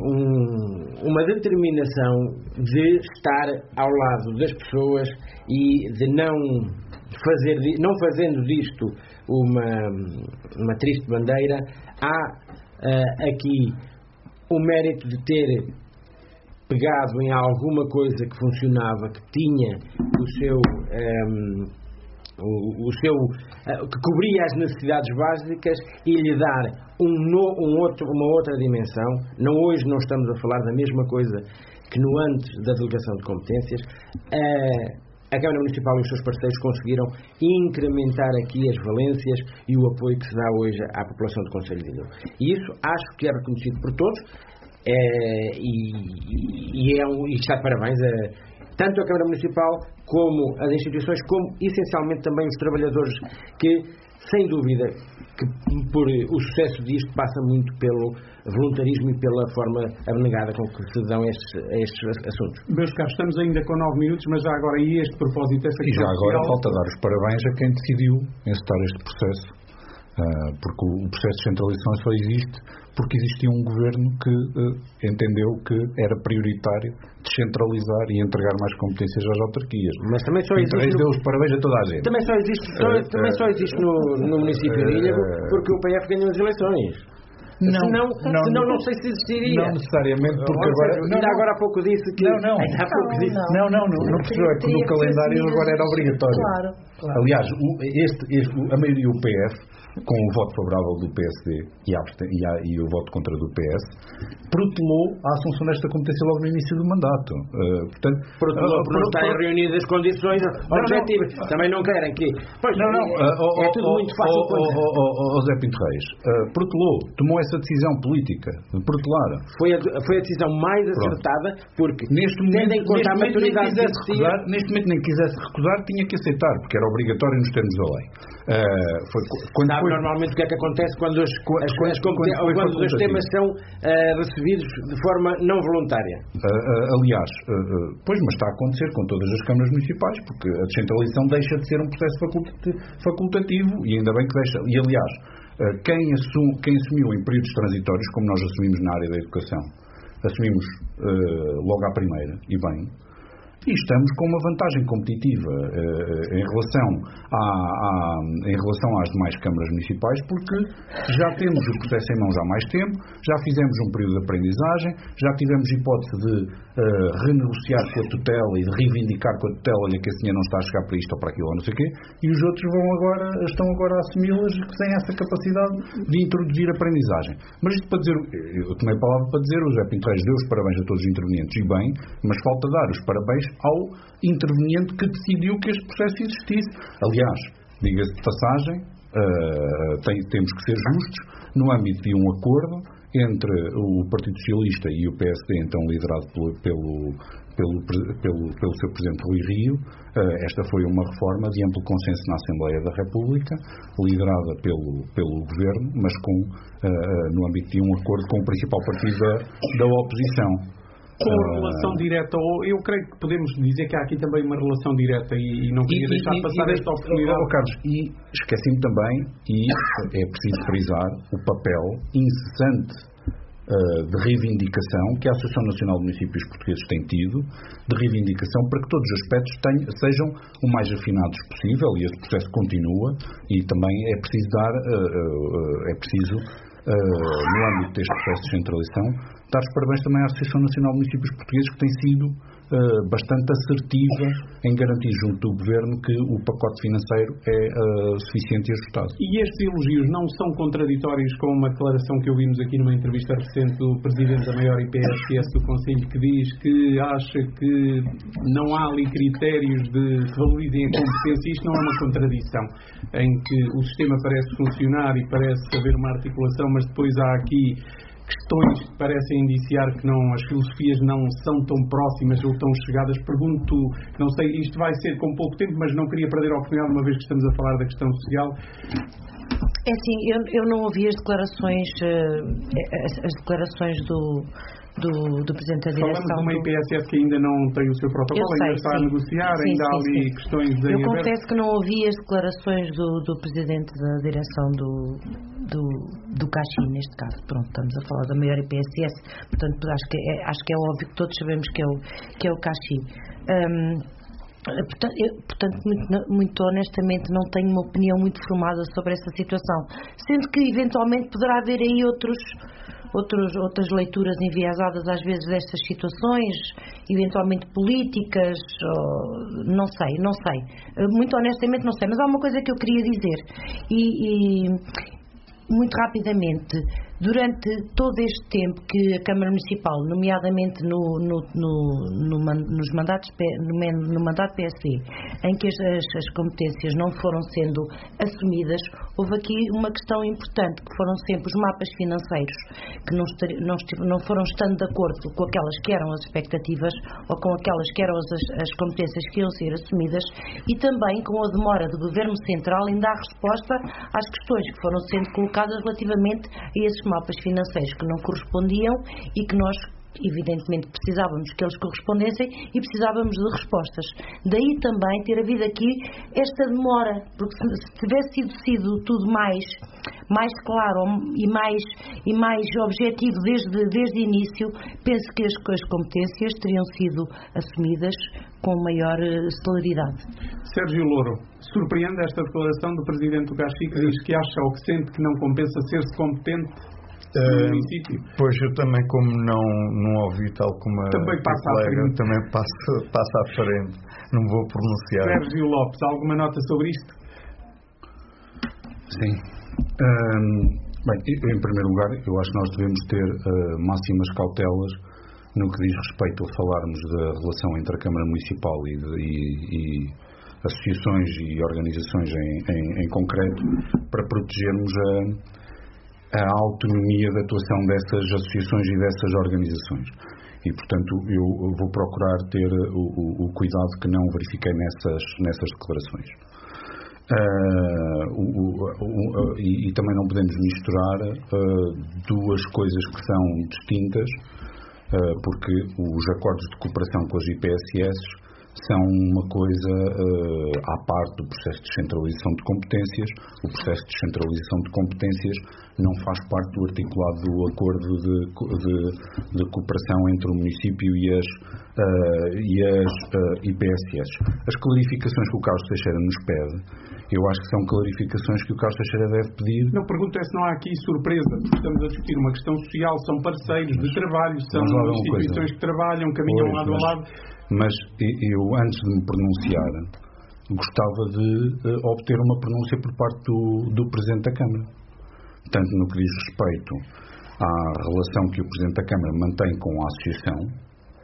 um, uma determinação de estar ao lado das pessoas e de não fazer, não fazendo disto uma, uma triste bandeira. Há uh, aqui o mérito de ter pegado em alguma coisa que funcionava, que tinha o seu um, o, o seu uh, que cobria as necessidades básicas e lhe dar um no, um outro, uma outra dimensão. Não, hoje não estamos a falar da mesma coisa que no antes da delegação de competências. Uh, A Câmara Municipal e os seus parceiros conseguiram incrementar aqui as valências e o apoio que se dá hoje à população do Concelho de Ilhavo. E isso acho que é reconhecido por todos é, e, e, é um, e está de parabéns a, tanto a Câmara Municipal como as instituições, como essencialmente também os trabalhadores que, sem dúvida, que por o sucesso disto passa muito pelo voluntarismo e pela forma abnegada com que se dão estes, estes assuntos. Meus caros, estamos ainda com nove minutos, mas já agora e este propósito, essa questão. E já agora social... falta dar os parabéns a quem decidiu encetar este processo, uh, porque o, o processo de centralização só existe porque existia um governo que uh, entendeu que era prioritário descentralizar e entregar mais competências às autarquias. Mas também só existe. Então, no... deu os parabéns a toda a gente. Também só existe, só, uh, também só existe no, no município de Ilhavo porque o P F ganhou as eleições. Não, senão, não, senão não sei se existiria. Não necessariamente, porque ou agora... Seja, ainda não, agora há pouco disse que... Não, não. Ainda há pouco não, disse. Não, não, não, não percebeu, é que no calendário agora era obrigatório. Claro, claro. Aliás, o, este, este, a maioria do P F, com o voto favorável do P S D e, a, e, a, e o voto contra do P S, protelou a assunção desta competência logo no início do mandato. Uh, portanto, protelou uh, por não estarem reunidas as condições objetivas. Não, não. Também não querem que... Pois, não, não. É, uh, é oh, tudo oh, muito fácil. Oh, oh, oh, oh, oh, Zé Pinto Reis, uh, protelou, tomou essa decisão política de protelar. Foi a, foi a decisão mais acertada, porque neste momento, tendo em conta a maturidade que recusar, neste momento nem quisesse recusar, tinha que aceitar, porque era obrigatório nos termos da lei. Uh, foi, quando Sabe foi, normalmente o que é que acontece quando os, quando, as, quando, as quando, quando os temas são uh, recebidos de forma não voluntária? Uh, uh, aliás, uh, uh, pois, mas está a acontecer com todas as câmaras municipais, porque a descentralização deixa de ser um processo facultativo e ainda bem que deixa. E aliás, uh, quem, assum, quem assumiu em períodos transitórios, como nós assumimos na área da educação, assumimos uh, logo à primeira, e bem, e estamos com uma vantagem competitiva uh, em, relação à, à, em relação às demais câmaras municipais, porque já temos o processo em mãos há mais tempo, já fizemos um período de aprendizagem, já tivemos hipótese de uh, renegociar com a tutela e de reivindicar com a tutela, olha que a senhora não está a chegar para isto ou para aquilo ou não sei o quê, e os outros vão agora, estão agora a assumi-las que têm essa capacidade de introduzir aprendizagem. Mas isto para dizer, eu tomei a palavra para dizer, o José Pinto Reis deu os parabéns a todos os intervenientes, e bem, mas falta dar os parabéns ao interveniente que decidiu que este processo existisse. Aliás, Diga-se de passagem, uh, tem, temos que ser justos, no âmbito de um acordo entre o Partido Socialista e o P S D, então liderado pelo, pelo, pelo, pelo, pelo seu Presidente Rui Rio. Uh, esta foi uma reforma de amplo consenso na Assembleia da República, liderada pelo, pelo Governo, mas com, uh, no âmbito de um acordo com o principal partido da, da oposição. Com relação direta, ou eu creio que podemos dizer que há aqui também uma relação direta e, e não queria e, deixar e, passar e, esta oportunidade. Oh, Carlos, e esqueci-me também, e é preciso frisar, o papel incessante uh, de reivindicação que a Associação Nacional de Municípios Portugueses tem tido, de reivindicação para que todos os aspectos tenham, sejam o mais afinados possível, e esse processo continua, e também é preciso dar, uh, uh, é preciso, uh, no âmbito deste processo de descentralização, dar os parabéns também à Associação Nacional de Municípios Portugueses, que tem sido uh, bastante assertiva em garantir junto do Governo que o pacote financeiro é uh, suficiente e ajustado. E estes elogios não são contraditórios com uma declaração que ouvimos aqui numa entrevista recente do Presidente da maior I P S S do Conselho, que diz que acha que não há ali critérios de que valorizem a competência? Isto não é uma contradição, em que o sistema parece funcionar e parece haver uma articulação, mas depois há aqui questões que parecem indiciar que não, as filosofias não são tão próximas ou tão chegadas. Pergunto, não sei, isto vai ser com pouco tempo, mas não queria perder a oportunidade, uma vez que estamos a falar da questão social. É assim, eu, eu não ouvi as declarações, as, as declarações do, do, do Presidente da Direção. Falamos de uma I P S S que ainda não tem o seu protocolo, sei, ainda está sim. a negociar, sim, ainda sim, há ali sim. questões de Eu aberto. confesso que não ouvi as declarações do, do Presidente da Direção do, do, do Caxi, neste caso. Pronto, estamos a falar da maior I P S S, portanto acho que é, acho que é óbvio que todos sabemos que é o, que é o Caxi. Um, Portanto, eu, portanto muito, muito honestamente não tenho uma opinião muito formada sobre essa situação, sendo que eventualmente poderá haver aí outros, outros, outras leituras enviesadas às vezes destas situações, eventualmente políticas, ou, não sei, não sei, muito honestamente não sei, mas há uma coisa que eu queria dizer e, e muito rapidamente. Durante todo este tempo que a Câmara Municipal, nomeadamente no, no, no, no, nos mandatos, no, no mandato P S D, em que as, as competências não foram sendo assumidas, houve aqui uma questão importante, que foram sempre os mapas financeiros, que não, estar, não, estiv, não foram estando de acordo com aquelas que eram as expectativas ou com aquelas que eram as, as competências que iam ser assumidas, e também com a demora do Governo Central em dar resposta às questões que foram sendo colocadas relativamente a esses mapas financeiros que não correspondiam e que nós evidentemente precisávamos que eles correspondessem e precisávamos de respostas. Daí também ter havido aqui esta demora, porque se tivesse sido, sido tudo mais, mais claro e mais, e mais objetivo desde, desde o início, penso que as, as competências teriam sido assumidas com maior celeridade. Sérgio Louro, surpreende esta declaração do Presidente do Caxi, que diz que acha ou que sente que não compensa ser-se competente no uh, município? Pois eu também, como não, não ouvi, tal como a também passa colega, à frente. também passo, passo à frente, não vou pronunciar. Sérgio Lopes, alguma nota sobre isto? Sim. Um, bem, em primeiro lugar, eu acho que nós devemos ter uh, máximas cautelas no que diz respeito a falarmos da relação entre a Câmara Municipal e, de, e, e associações e organizações em, em, em concreto, para protegermos a a autonomia de atuação dessas associações e dessas organizações. E, portanto, eu vou procurar ter o, o, o cuidado que não verifiquei nessas, nessas declarações. Uh, o, o, o, e, e também não podemos misturar uh, duas coisas que são distintas, uh, porque os acordos de cooperação com as I P S S são uma coisa uh, à parte do processo de descentralização de competências. O processo de descentralização de competências não faz parte do articulado do acordo de, de, de cooperação entre o município e as, uh, e as uh, I P S S. As clarificações que o Carlos Teixeira nos pede, eu acho que são clarificações que o Carlos Teixeira deve pedir. Não, pergunto é se não há aqui surpresa, porque estamos a discutir uma questão social, são parceiros de trabalho, são instituições que trabalham, caminham pois, lado a lado. Mas eu, antes de me pronunciar, gostava de uh, obter uma pronúncia por parte do, do Presidente da Câmara. Tanto no que diz respeito à relação que o Presidente da Câmara mantém com a Associação,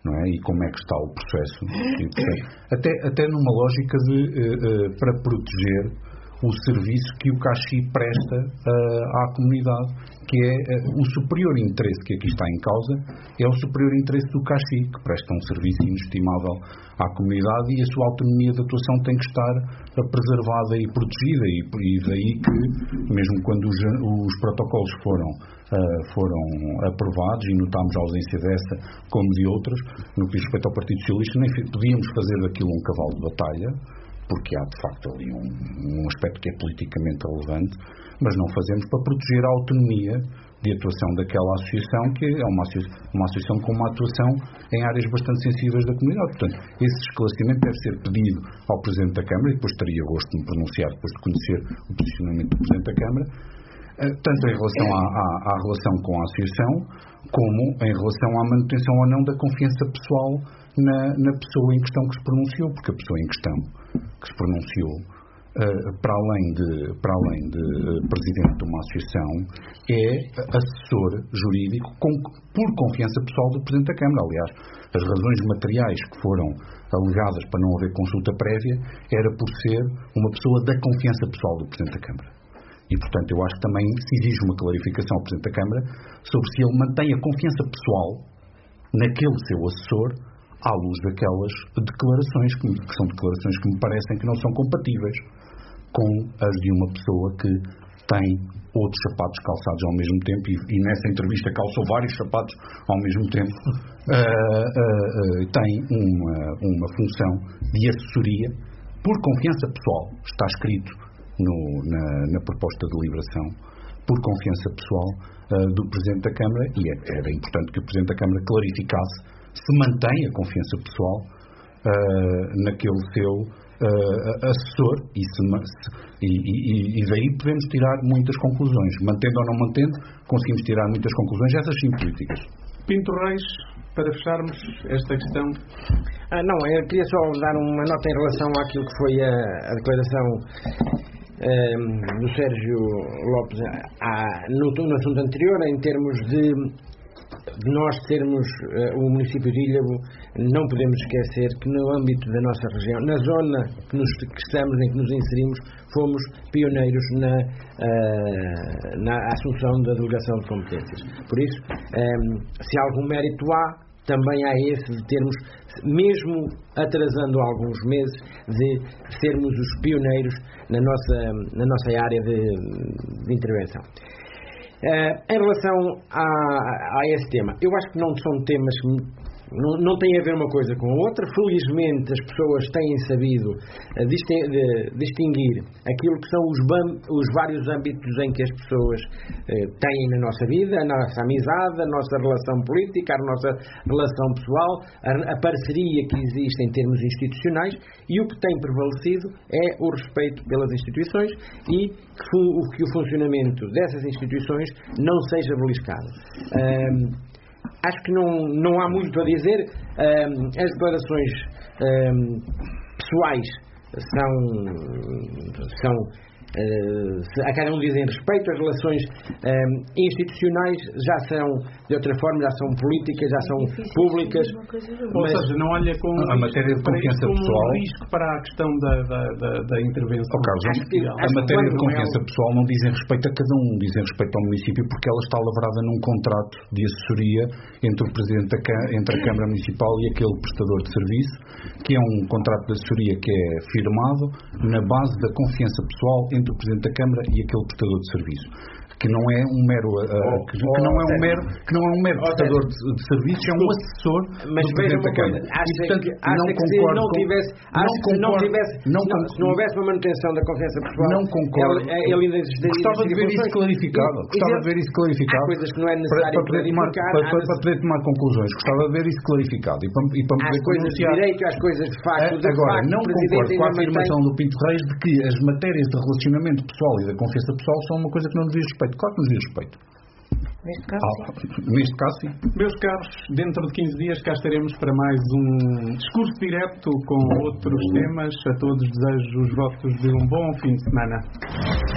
não é? E como é que está o processo. E, portanto, até, até numa lógica de, uh, uh, para proteger o serviço que o Caxi presta uh, à comunidade, que é uh, o superior interesse que aqui está em causa, é o superior interesse do Caxi, que presta um serviço inestimável à comunidade, e a sua autonomia de atuação tem que estar uh, preservada e protegida, e, e daí que, mesmo quando os, os protocolos foram, uh, foram aprovados, e notámos a ausência dessa como de outros, no que diz respeito ao Partido Socialista, nem podíamos fazer daquilo um cavalo de batalha, porque há de facto ali um, um aspecto que é politicamente relevante, mas não fazemos para proteger a autonomia de atuação daquela associação, que é uma associação, uma associação com uma atuação em áreas bastante sensíveis da comunidade. Portanto, esse esclarecimento deve ser pedido ao Presidente da Câmara, e depois teria gosto de me pronunciar depois de conhecer o posicionamento do Presidente da Câmara, tanto em relação à, à, à relação com a associação, como em relação à manutenção ou não da confiança pessoal na, na pessoa em questão que se pronunciou, porque a pessoa em questão que se pronunciou, uh, para além de, para além de uh, presidente de uma associação, é assessor jurídico com, por confiança pessoal do Presidente da Câmara. Aliás, as razões materiais que foram alegadas para não haver consulta prévia era por ser uma pessoa da confiança pessoal do Presidente da Câmara. E, portanto, eu acho que também se exige uma clarificação ao Presidente da Câmara sobre se ele mantém a confiança pessoal naquele seu assessor, à luz daquelas declarações, que, que são declarações que me parecem que não são compatíveis com as de uma pessoa que tem outros sapatos calçados ao mesmo tempo, e, e nessa entrevista calçou vários sapatos ao mesmo tempo, uh, uh, uh, tem uma, uma função de assessoria por confiança pessoal, está escrito no, na, na proposta de deliberação, por confiança pessoal uh, do Presidente da Câmara, e é, era importante que o Presidente da Câmara clarificasse se mantém a confiança pessoal uh, naquele seu uh, assessor, e, se, e, e, e daí podemos tirar muitas conclusões. Mantendo ou não mantendo, conseguimos tirar muitas conclusões, essas sim políticas. Pinto Reis, para fecharmos esta questão. Ah, não, eu queria só dar uma nota em relação àquilo que foi a, a declaração um, do Sérgio Lopes a, no, no assunto anterior, em termos de de nós termos uh, o município de Ilhavo. Não podemos esquecer que no âmbito da nossa região, na zona que, nos, que estamos, em que nos inserimos, fomos pioneiros na, uh, na assunção da delegação de competências. Por isso, um, se algum mérito há, também há esse de termos, mesmo atrasando alguns meses, de sermos os pioneiros na nossa, na nossa área de, de intervenção. Uh, em relação a, a esse tema, eu acho que não são temas que não, não têm a ver uma coisa com a outra. Felizmente as pessoas têm sabido uh, disting, de, distinguir aquilo que são os, bam, os vários âmbitos em que as pessoas uh, têm na nossa vida, a nossa amizade, a nossa relação política, a nossa relação pessoal, a, a parceria que existe em termos institucionais, e o que tem prevalecido é o respeito pelas instituições e que, fu, que o funcionamento dessas instituições não seja beliscado. Um, Acho que não, não há muito a dizer. Um, as declarações um, pessoais são, são uh, a cada um dizem respeito. As relações um, institucionais já são de outra forma, já são políticas, já são públicas. Ou mas, seja, não olha com a matéria de confiança pessoal um risco para a questão da, da, da, da intervenção. Oh, Carlos, acho que, a acho matéria de confiança é... pessoal não dizem respeito a cada um, dizem respeito ao município, porque ela está lavrada num contrato de assessoria entre o Presidente da entre a Câmara Municipal e aquele prestador de serviço, que é um contrato de assessoria que é firmado na base da confiança pessoal entre o Presidente da Câmara e aquele prestador de serviço, que não é um mero uh, oh, que, que não é um mero que não é um mero oh, prestador de, de serviços, é um assessor mas do Presidente da Câmara. Acho que, não que se não tivesse acho que não tivesse não, não, se não houvesse uma manutenção da confiança pessoal, não concordo. Ele, ele ainda existiria. Gostava de ver isso clarificado. Gostava de ver isso clarificado. Há coisas que não é necessário para, para, poder, tomar, para, para, para poder tomar conclusões. Gostava de ver isso clarificado e para, e para as coisas de direito, as coisas de facto. De Agora, facto, não concordo com a afirmação do Pinto Reis de que as matérias de relacionamento pessoal e da confiança pessoal são uma coisa que não nos diz respeito. Claro que nos diz respeito. Neste caso, ah, neste caso, sim. Meus caros, dentro de quinze dias cá estaremos para mais um discurso direto com outros temas. A todos desejo os votos de um bom fim de semana.